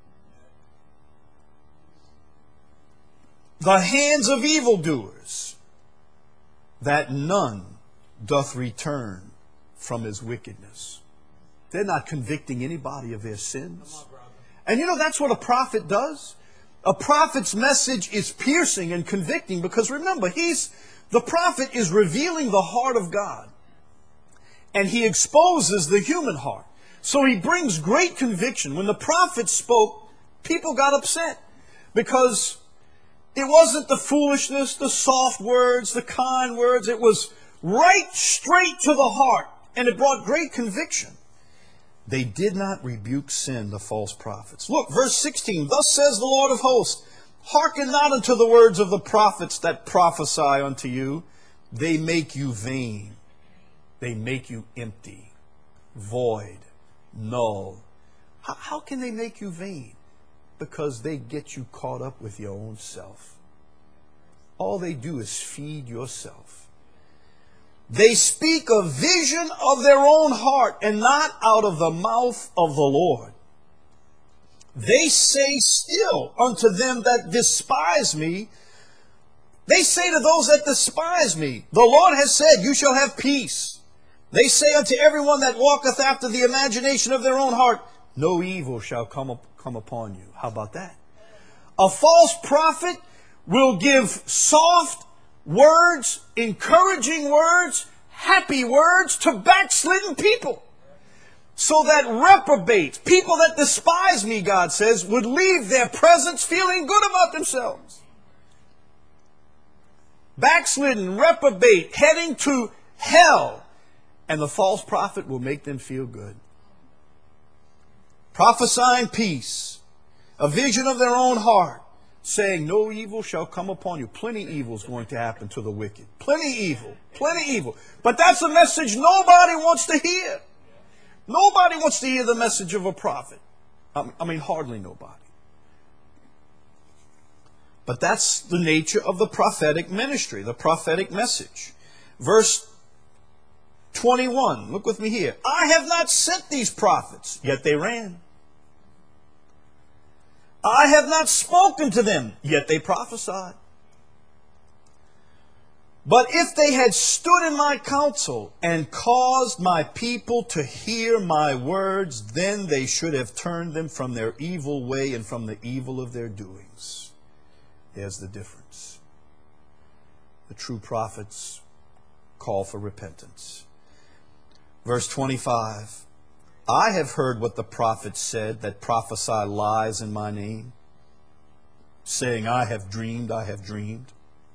A: the hands of evildoers, that none doth return from his wickedness. They're not convicting anybody of their sins. And you know, that's what a prophet does. A prophet's message is piercing and convicting because remember, he's the prophet is revealing the heart of God. And he exposes the human heart. So he brings great conviction. When the prophet spoke, people got upset because it wasn't the foolishness, the soft words, the kind words. It was right straight to the heart. And it brought great conviction. They did not rebuke sin, the false prophets. Look, verse sixteen, thus says the Lord of hosts, hearken not unto the words of the prophets that prophesy unto you. They make you vain. They make you empty, void, null. How, how can they make you vain? Because they get you caught up with your own self. All they do is feed yourself. They speak a vision of their own heart and not out of the mouth of the Lord. They say still unto them that despise me. They say to those that despise me, the Lord has said, you shall have peace. They say unto everyone that walketh after the imagination of their own heart, no evil shall come, up, come upon you. How about that? A false prophet will give soft words, encouraging words, happy words to backslidden people. So that reprobates, people that despise me, God says, would leave their presence feeling good about themselves. Backslidden, reprobate, heading to hell. And the false prophet will make them feel good. Prophesying peace, a vision of their own heart, saying no evil shall come upon you. Plenty evil is going to happen to the wicked. Plenty evil. Plenty evil. But that's a message nobody wants to hear. Nobody wants to hear the message of a prophet. I mean, hardly nobody. But that's the nature of the prophetic ministry, the prophetic message. Verse twenty-one, look with me here. I have not sent these prophets, yet they ran. I have not spoken to them, yet they prophesied. But if they had stood in my counsel and caused my people to hear my words, then they should have turned them from their evil way and from the evil of their doings. There's the difference. The true prophets call for repentance. Verse twenty-five, I have heard what the prophets said that prophesy lies in my name, saying, I have dreamed, I have dreamed.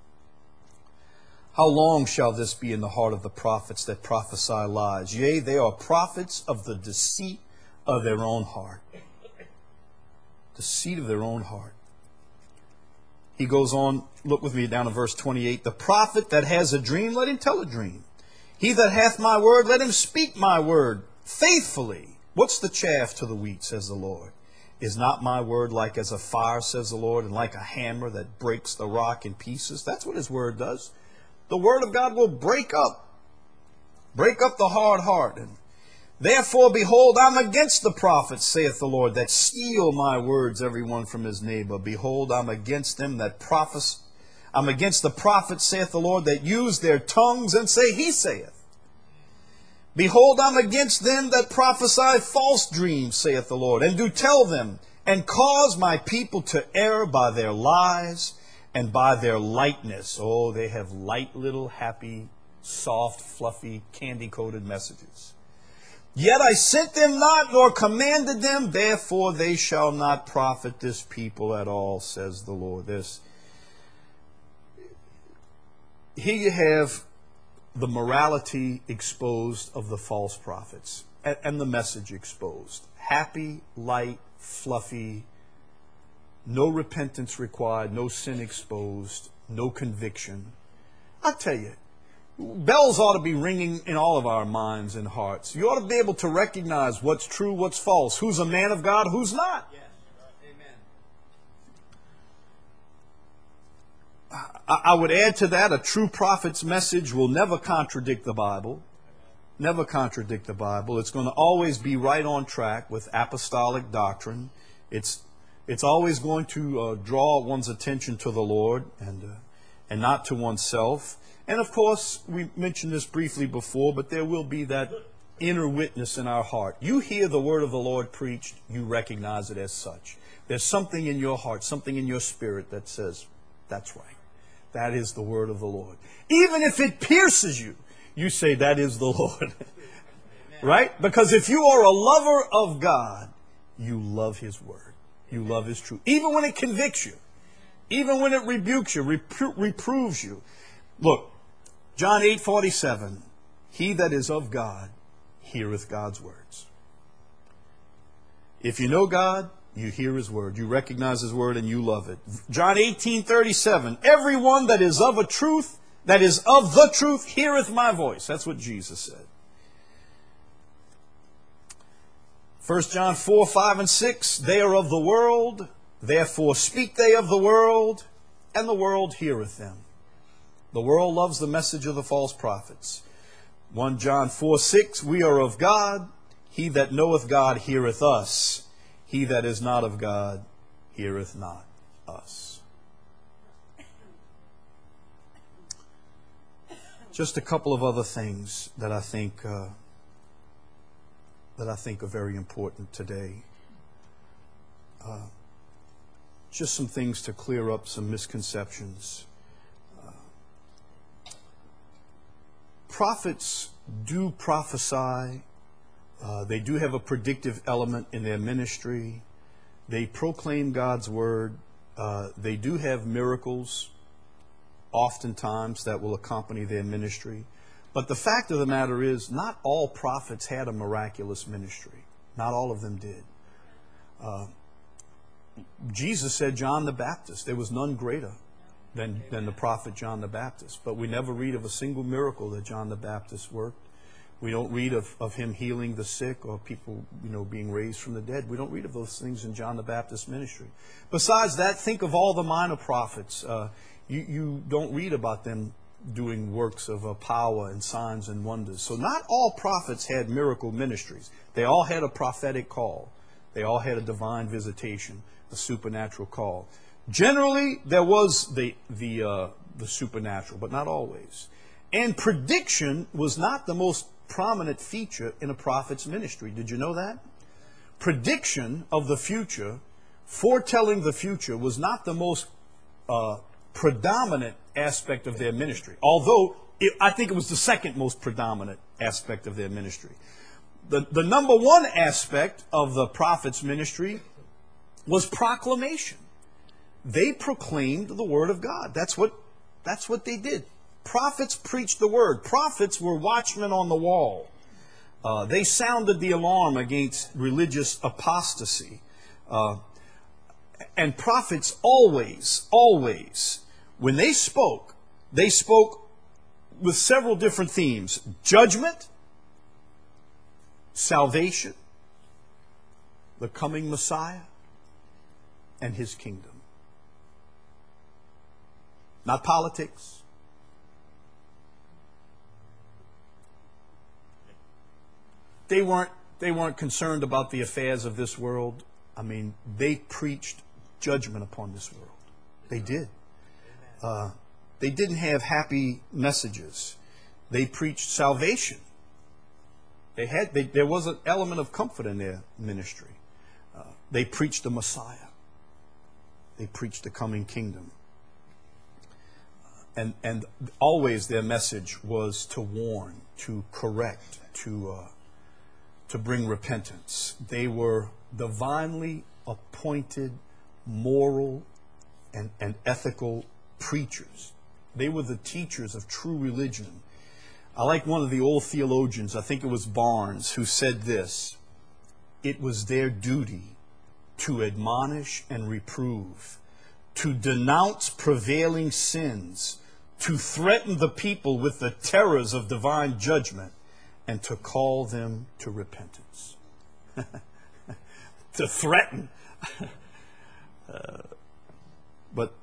A: How long shall this be in the heart of the prophets that prophesy lies? Yea, they are prophets of the deceit of their own heart. Deceit of their own heart. He goes on, look with me down to verse twenty-eight. The prophet that has a dream, let him tell a dream. He that hath my word, let him speak my word faithfully. What's the chaff to the wheat, says the Lord? Is not my word like as a fire, says the Lord, and like a hammer that breaks the rock in pieces? That's what his word does. The word of God will break up, break up the hard heart. And therefore, behold, I'm against the prophets, saith the Lord, that steal my words, every one from his neighbor. Behold, I'm against them that prophesy. I'm against the prophets, saith the Lord, that use their tongues and say, he saith. Behold, I'm against them that prophesy false dreams, saith the Lord, and do tell them, and cause my people to err by their lies and by their lightness. Oh, they have light little, happy, soft, fluffy, candy-coated messages. Yet I sent them not, nor commanded them, therefore they shall not profit this people at all, says the Lord. This. Here you have the morality exposed of the false prophets, and, and the message exposed. Happy, light, fluffy, no repentance required, no sin exposed, no conviction. I tell you, bells ought to be ringing in all of our minds and hearts. You ought to be able to recognize what's true, what's false, who's a man of God, who's not.
B: Yes. Amen.
A: I, I would add to that, a true prophet's message will never contradict the Bible. Never contradict the Bible. It's going to always be right on track with apostolic doctrine. It's It's always going to uh, draw one's attention to the Lord and uh, and not to oneself. And of course, we mentioned this briefly before, but there will be that inner witness in our heart. You hear the word of the Lord preached, you recognize it as such. There's something in your heart, something in your spirit that says, that's right. That is the word of the Lord. Even if it pierces you, you say, that is the Lord. Right? Because if you are a lover of God, you love his word. You love his truth. Even when it convicts you. Even when it rebukes you, repro- reproves you. Look, John eight forty-seven. He that is of God heareth God's words. If you know God, you hear his word. You recognize his word and you love it. John eighteen thirty-seven. Everyone that is of a truth, that is of the truth, heareth my voice. That's what Jesus said. First John four, five, and six, they are of the world, therefore speak they of the world, and the world heareth them. The world loves the message of the false prophets. First John four, six, we are of God, he that knoweth God heareth us, he that is not of God heareth not us. Just a couple of other things that I think... Uh, that I think are very important today. Uh, just some things to clear up some misconceptions. Uh, prophets do prophesy. Uh, they do have a predictive element in their ministry. They proclaim God's word. Uh, they do have miracles oftentimes that will accompany their ministry. But the fact of the matter is, not all prophets had a miraculous ministry. Not all of them did. Uh, Jesus said John the Baptist, there was none greater than, than the prophet John the Baptist. But we never read of a single miracle that John the Baptist worked. We don't read of, of him healing the sick or people, you know, being raised from the dead. We don't read of those things in John the Baptist's ministry. Besides that, think of all the minor prophets. Uh, you, you don't read about them doing works of uh, power and signs and wonders. So not all prophets had miracle ministries. They all had a prophetic call. They all had a divine visitation, a supernatural call. Generally, there was the the uh, the supernatural, but not always. And prediction was not the most prominent feature in a prophet's ministry. Did you know that? Prediction of the future, foretelling the future, was not the most uh, predominant aspect of their ministry. Although it, I think it was the second most predominant aspect of their ministry. The, the number one aspect of the prophet's ministry was proclamation. They proclaimed the word of God. That's what, that's what they did. Prophets preached the word. Prophets were watchmen on the wall. Uh, they sounded the alarm against religious apostasy. Uh, and prophets always, always, when they spoke, they spoke with several different themes. Judgment, salvation, the coming Messiah, and his kingdom. Not politics. They weren't, they weren't concerned about the affairs of this world. I mean, they preached judgment upon this world. They did. Uh, they didn't have happy messages. They preached salvation. They had, they, there was an element of comfort in their ministry. Uh, they preached the Messiah. They preached the coming kingdom. And, and always their message was to warn, to correct, to... Uh, to bring repentance. They were divinely appointed moral and, and ethical preachers. They were the teachers of true religion. I like one of the old theologians, I think it was Barnes, who said this: it was their duty to admonish and reprove, to denounce prevailing sins, to threaten the people with the terrors of divine judgment, and to call them to repentance. To threaten. uh, but,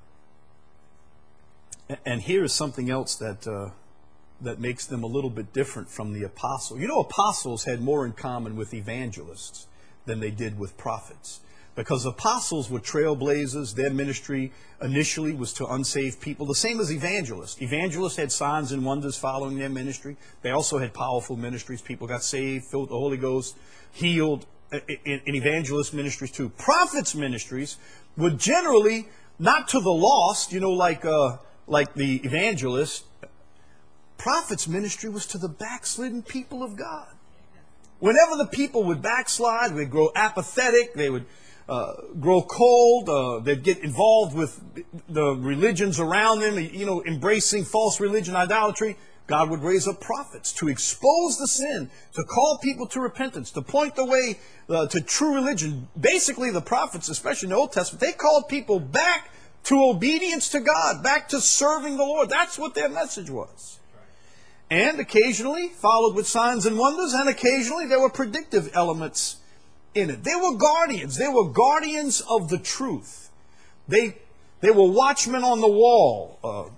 A: and here is something else that, uh, that makes them a little bit different from the apostles. You know, apostles had more in common with evangelists than they did with prophets. Because apostles were trailblazers. Their ministry initially was to unsaved people, the same as evangelists. Evangelists had signs and wonders following their ministry. They also had powerful ministries. People got saved, filled with the Holy Ghost, healed in, in evangelist ministries too. Prophets' ministries were generally not to the lost, you know, like, uh, like the evangelist. Prophets' ministry was to the backslidden people of God. Whenever the people would backslide, they'd grow apathetic, they would Uh, grow cold, uh, they'd get involved with the religions around them, you know, embracing false religion, idolatry. God would raise up prophets to expose the sin, to call people to repentance, to point the way uh, to true religion. Basically, the prophets, especially in the Old Testament, they called people back to obedience to God, back to serving the Lord. That's what their message was. And occasionally followed with signs and wonders, and occasionally there were predictive elements in it. They were guardians. They were guardians of the truth. They, they were watchmen on the wall. Uh,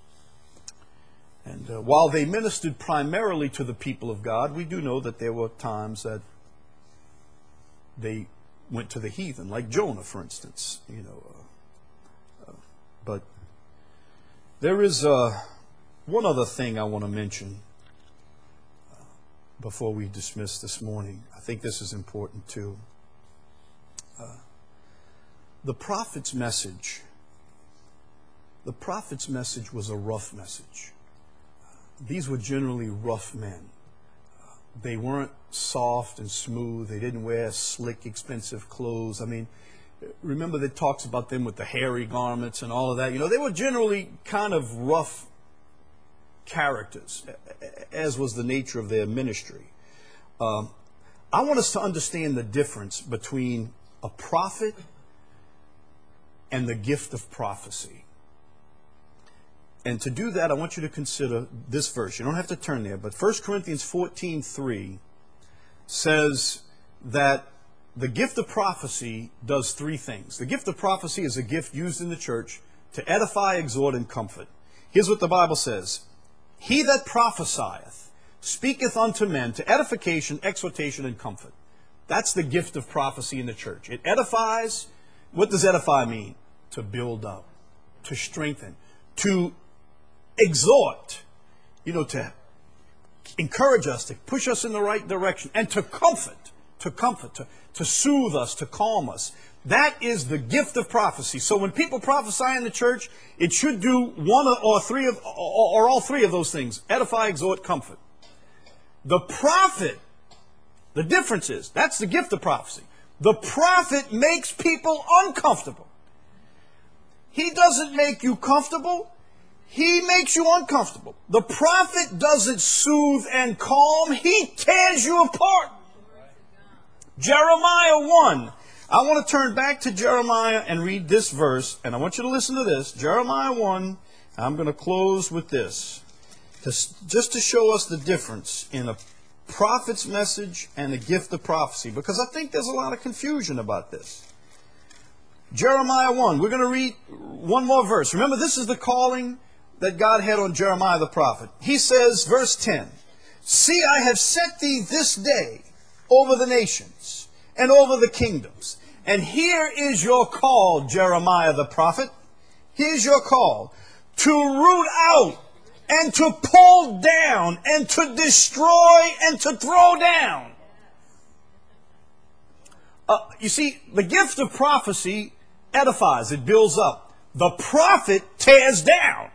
A: and uh, while they ministered primarily to the people of God, we do know that there were times that they went to the heathen, like Jonah, for instance. You know, uh, uh, but there is uh, one other thing I want to mention uh, before we dismiss this morning. I think this is important too. Uh, the prophet's message, the prophet's message was a rough message. Uh, these were generally rough men. Uh, they weren't soft and smooth. They didn't wear slick, expensive clothes. I mean, remember that talks about them with the hairy garments and all of that. You know, they were generally kind of rough characters, as was the nature of their ministry. Um, I want us to understand the difference between a prophet and the gift of prophecy. And to do that, I want you to consider this verse. You don't have to turn there, but First Corinthians fourteen three says that the gift of prophecy does three things. The gift of prophecy is a gift used in the church to edify, exhort, and comfort. Here's what the Bible says. He that prophesieth speaketh unto men to edification, exhortation, and comfort. That's the gift of prophecy in the church. It edifies. What does edify mean? To build up, to strengthen, to exhort, you know, to encourage us, to push us in the right direction, and to comfort, to comfort, to, to soothe us, to calm us. That is the gift of prophecy. So when people prophesy in the church, it should do one or three of, or all three of those things: edify, exhort, comfort. The prophet, the difference is, that's the gift of prophecy. The prophet makes people uncomfortable. He doesn't make you comfortable. He makes you uncomfortable. The prophet doesn't soothe and calm. He tears you apart. Jeremiah one. I want to turn back to Jeremiah and read this verse, and I want you to listen to this. Jeremiah one. I'm going to close with this, just to show us the difference in a prophet's message and a gift of prophecy, because I think there's a lot of confusion about this. Jeremiah one. We're going to read one more verse. Remember, this is the calling that God had on Jeremiah the prophet. He says, verse ten, "See, I have set thee this day over the nations and over the kingdoms. And here is your call, Jeremiah the prophet. Here's your call. To root out and to pull down and to destroy and to throw down." Uh, you see, the gift of prophecy edifies, it builds up. The prophet tears down.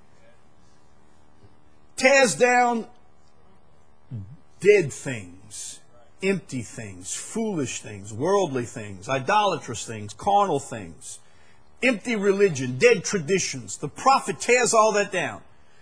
A: Tears down dead things, empty things, foolish things, worldly things, idolatrous things, carnal things, empty religion, dead traditions. The prophet tears all that down.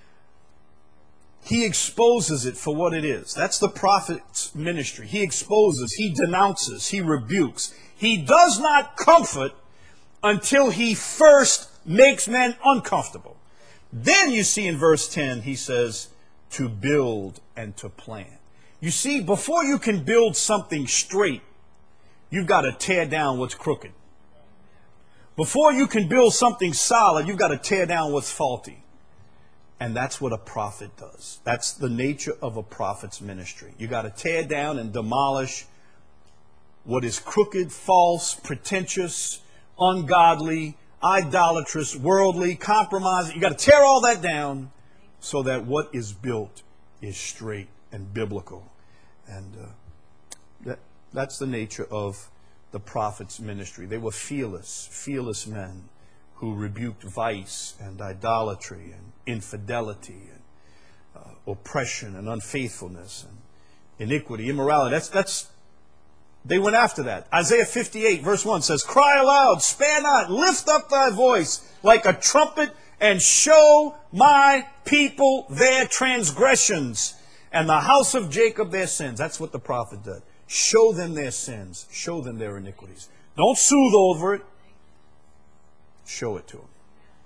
A: He exposes it for what it is. That's the prophet's ministry. He exposes, he denounces, he rebukes. He does not comfort until he first makes men uncomfortable. Then you see in verse ten, he says, to build and to plant. You see, before you can build something straight, you've got to tear down what's crooked. Before you can build something solid, you've got to tear down what's faulty. And that's what a prophet does. That's the nature of a prophet's ministry. You've got to tear down and demolish what is crooked, false, pretentious, ungodly, idolatrous, worldly, compromising. You've got to tear all that down so that what is built is straight and biblical. And uh, that, that's the nature of the prophet's ministry. They were fearless, fearless men who rebuked vice and idolatry and infidelity and uh, oppression and unfaithfulness and iniquity, immorality. That's, that's, they went after that. Isaiah fifty-eight verse one says, "Cry aloud, spare not, lift up thy voice like a trumpet, and show my people their transgressions, and the house of Jacob their sins." That's what the prophet did. Show them their sins. Show them their iniquities. Don't soothe over it. Show it to them.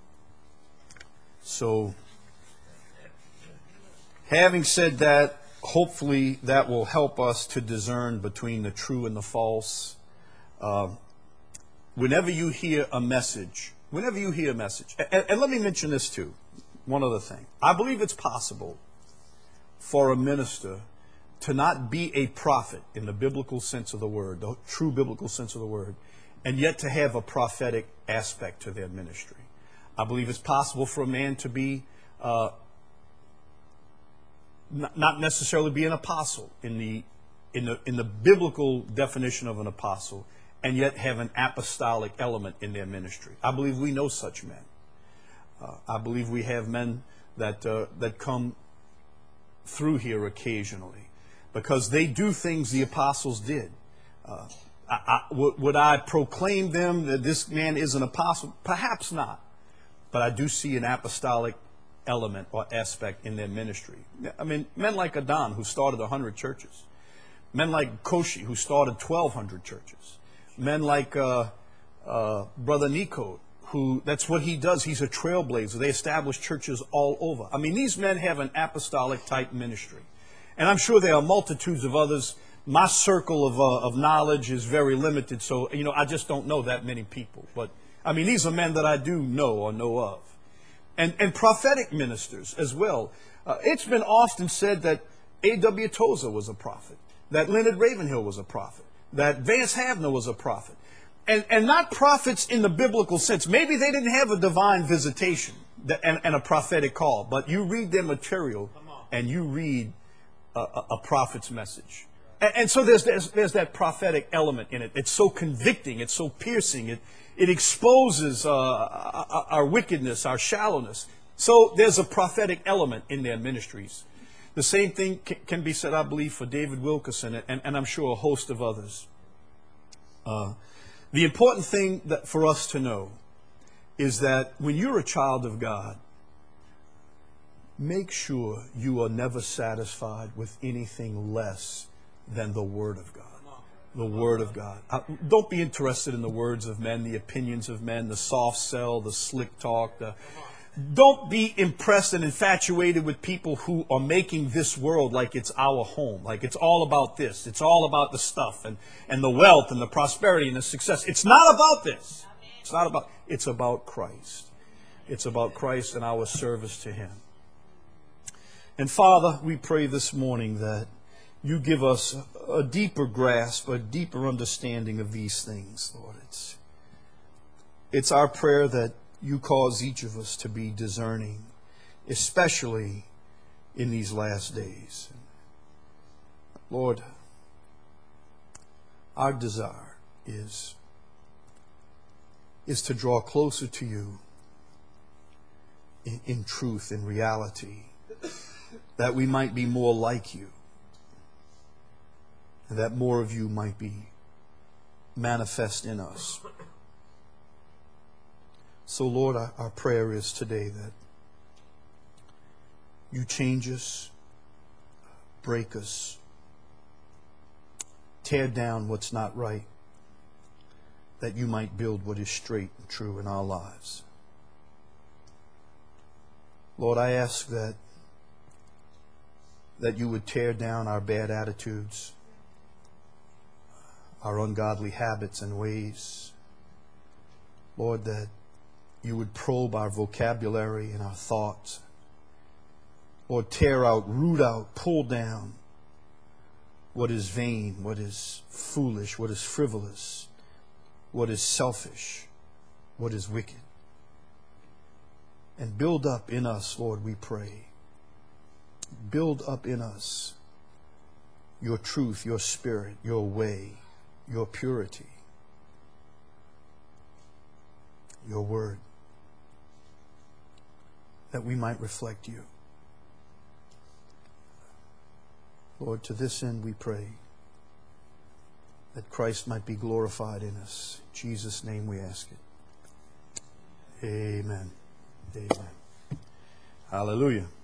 A: So, having said that, hopefully that will help us to discern between the true and the false. Uh, whenever you hear a message, whenever you hear a message, and, and let me mention this too, one other thing. I believe it's possible for a minister to not be a prophet in the biblical sense of the word, the true biblical sense of the word, and yet to have a prophetic aspect to their ministry. I believe it's possible for a man to be uh, n- not necessarily be an apostle in the in the in the biblical definition of an apostle, and yet have an apostolic element in their ministry. I believe we know such men. Uh, I believe we have men that uh, that come through here occasionally because they do things the apostles did. Uh, I, I, would I proclaim them that this man is an apostle? Perhaps not. But I do see an apostolic element or aspect in their ministry. I mean, men like Adon, who started one hundred churches. Men like Koshi, who started twelve hundred churches. Men like uh, uh, Brother Nico, who, that's what he does. He's a trailblazer. They establish churches all over. I mean, these men have an apostolic type ministry. And I'm sure there are multitudes of others. My circle of, uh, of knowledge is very limited. So, you know, I just don't know that many people. But, I mean, these are men that I do know or know of. And, and prophetic ministers as well. Uh, it's been often said that A W Tozer was a prophet, that Leonard Ravenhill was a prophet, that Vance Havner was a prophet. And, and not prophets in the biblical sense. Maybe they didn't have a divine visitation and, and a prophetic call, but you read their material and you read a, a, a prophet's message. And, and so there's, there's, there's that prophetic element in it. It's so convicting. It's so piercing. It, it exposes uh, our wickedness, our shallowness. So there's a prophetic element in their ministries. The same thing can be said, I believe, for David Wilkerson and, and I'm sure a host of others. Uh, The important thing that for us to know is that when you're a child of God, make sure you are never satisfied with anything less than the Word of God. The Word of God. Uh, don't be interested in the words of men, the opinions of men, the soft sell, the slick talk. The, don't be impressed and infatuated with people who are making this world like it's our home, like it's all about this. It's all about the stuff and, and the wealth and the prosperity and the success. It's not about this. It's not about, it's about Christ. It's about Christ and our service to Him. And Father, we pray this morning that you give us a deeper grasp, a deeper understanding of these things, Lord. It's, it's our prayer that you cause each of us to be discerning, especially in these last days. Lord, our desire is, is to draw closer to you in, in truth, in reality, that we might be more like you, and that more of you might be manifest in us. So, Lord, our, our prayer is today that you change us, break us, tear down what's not right, that you might build what is straight and true in our lives. Lord, I ask that, that you would tear down our bad attitudes, our ungodly habits and ways. Lord, that you would probe our vocabulary and our thoughts. Lord, tear out, root out, pull down what is vain, what is foolish, what is frivolous, what is selfish, what is wicked. And build up in us, Lord, we pray. Build up in us your truth, your spirit, your way, your purity, your word, that we might reflect you. Lord, to this end we pray, that Christ might be glorified in us. In Jesus' name we ask it. Amen. Amen. Hallelujah.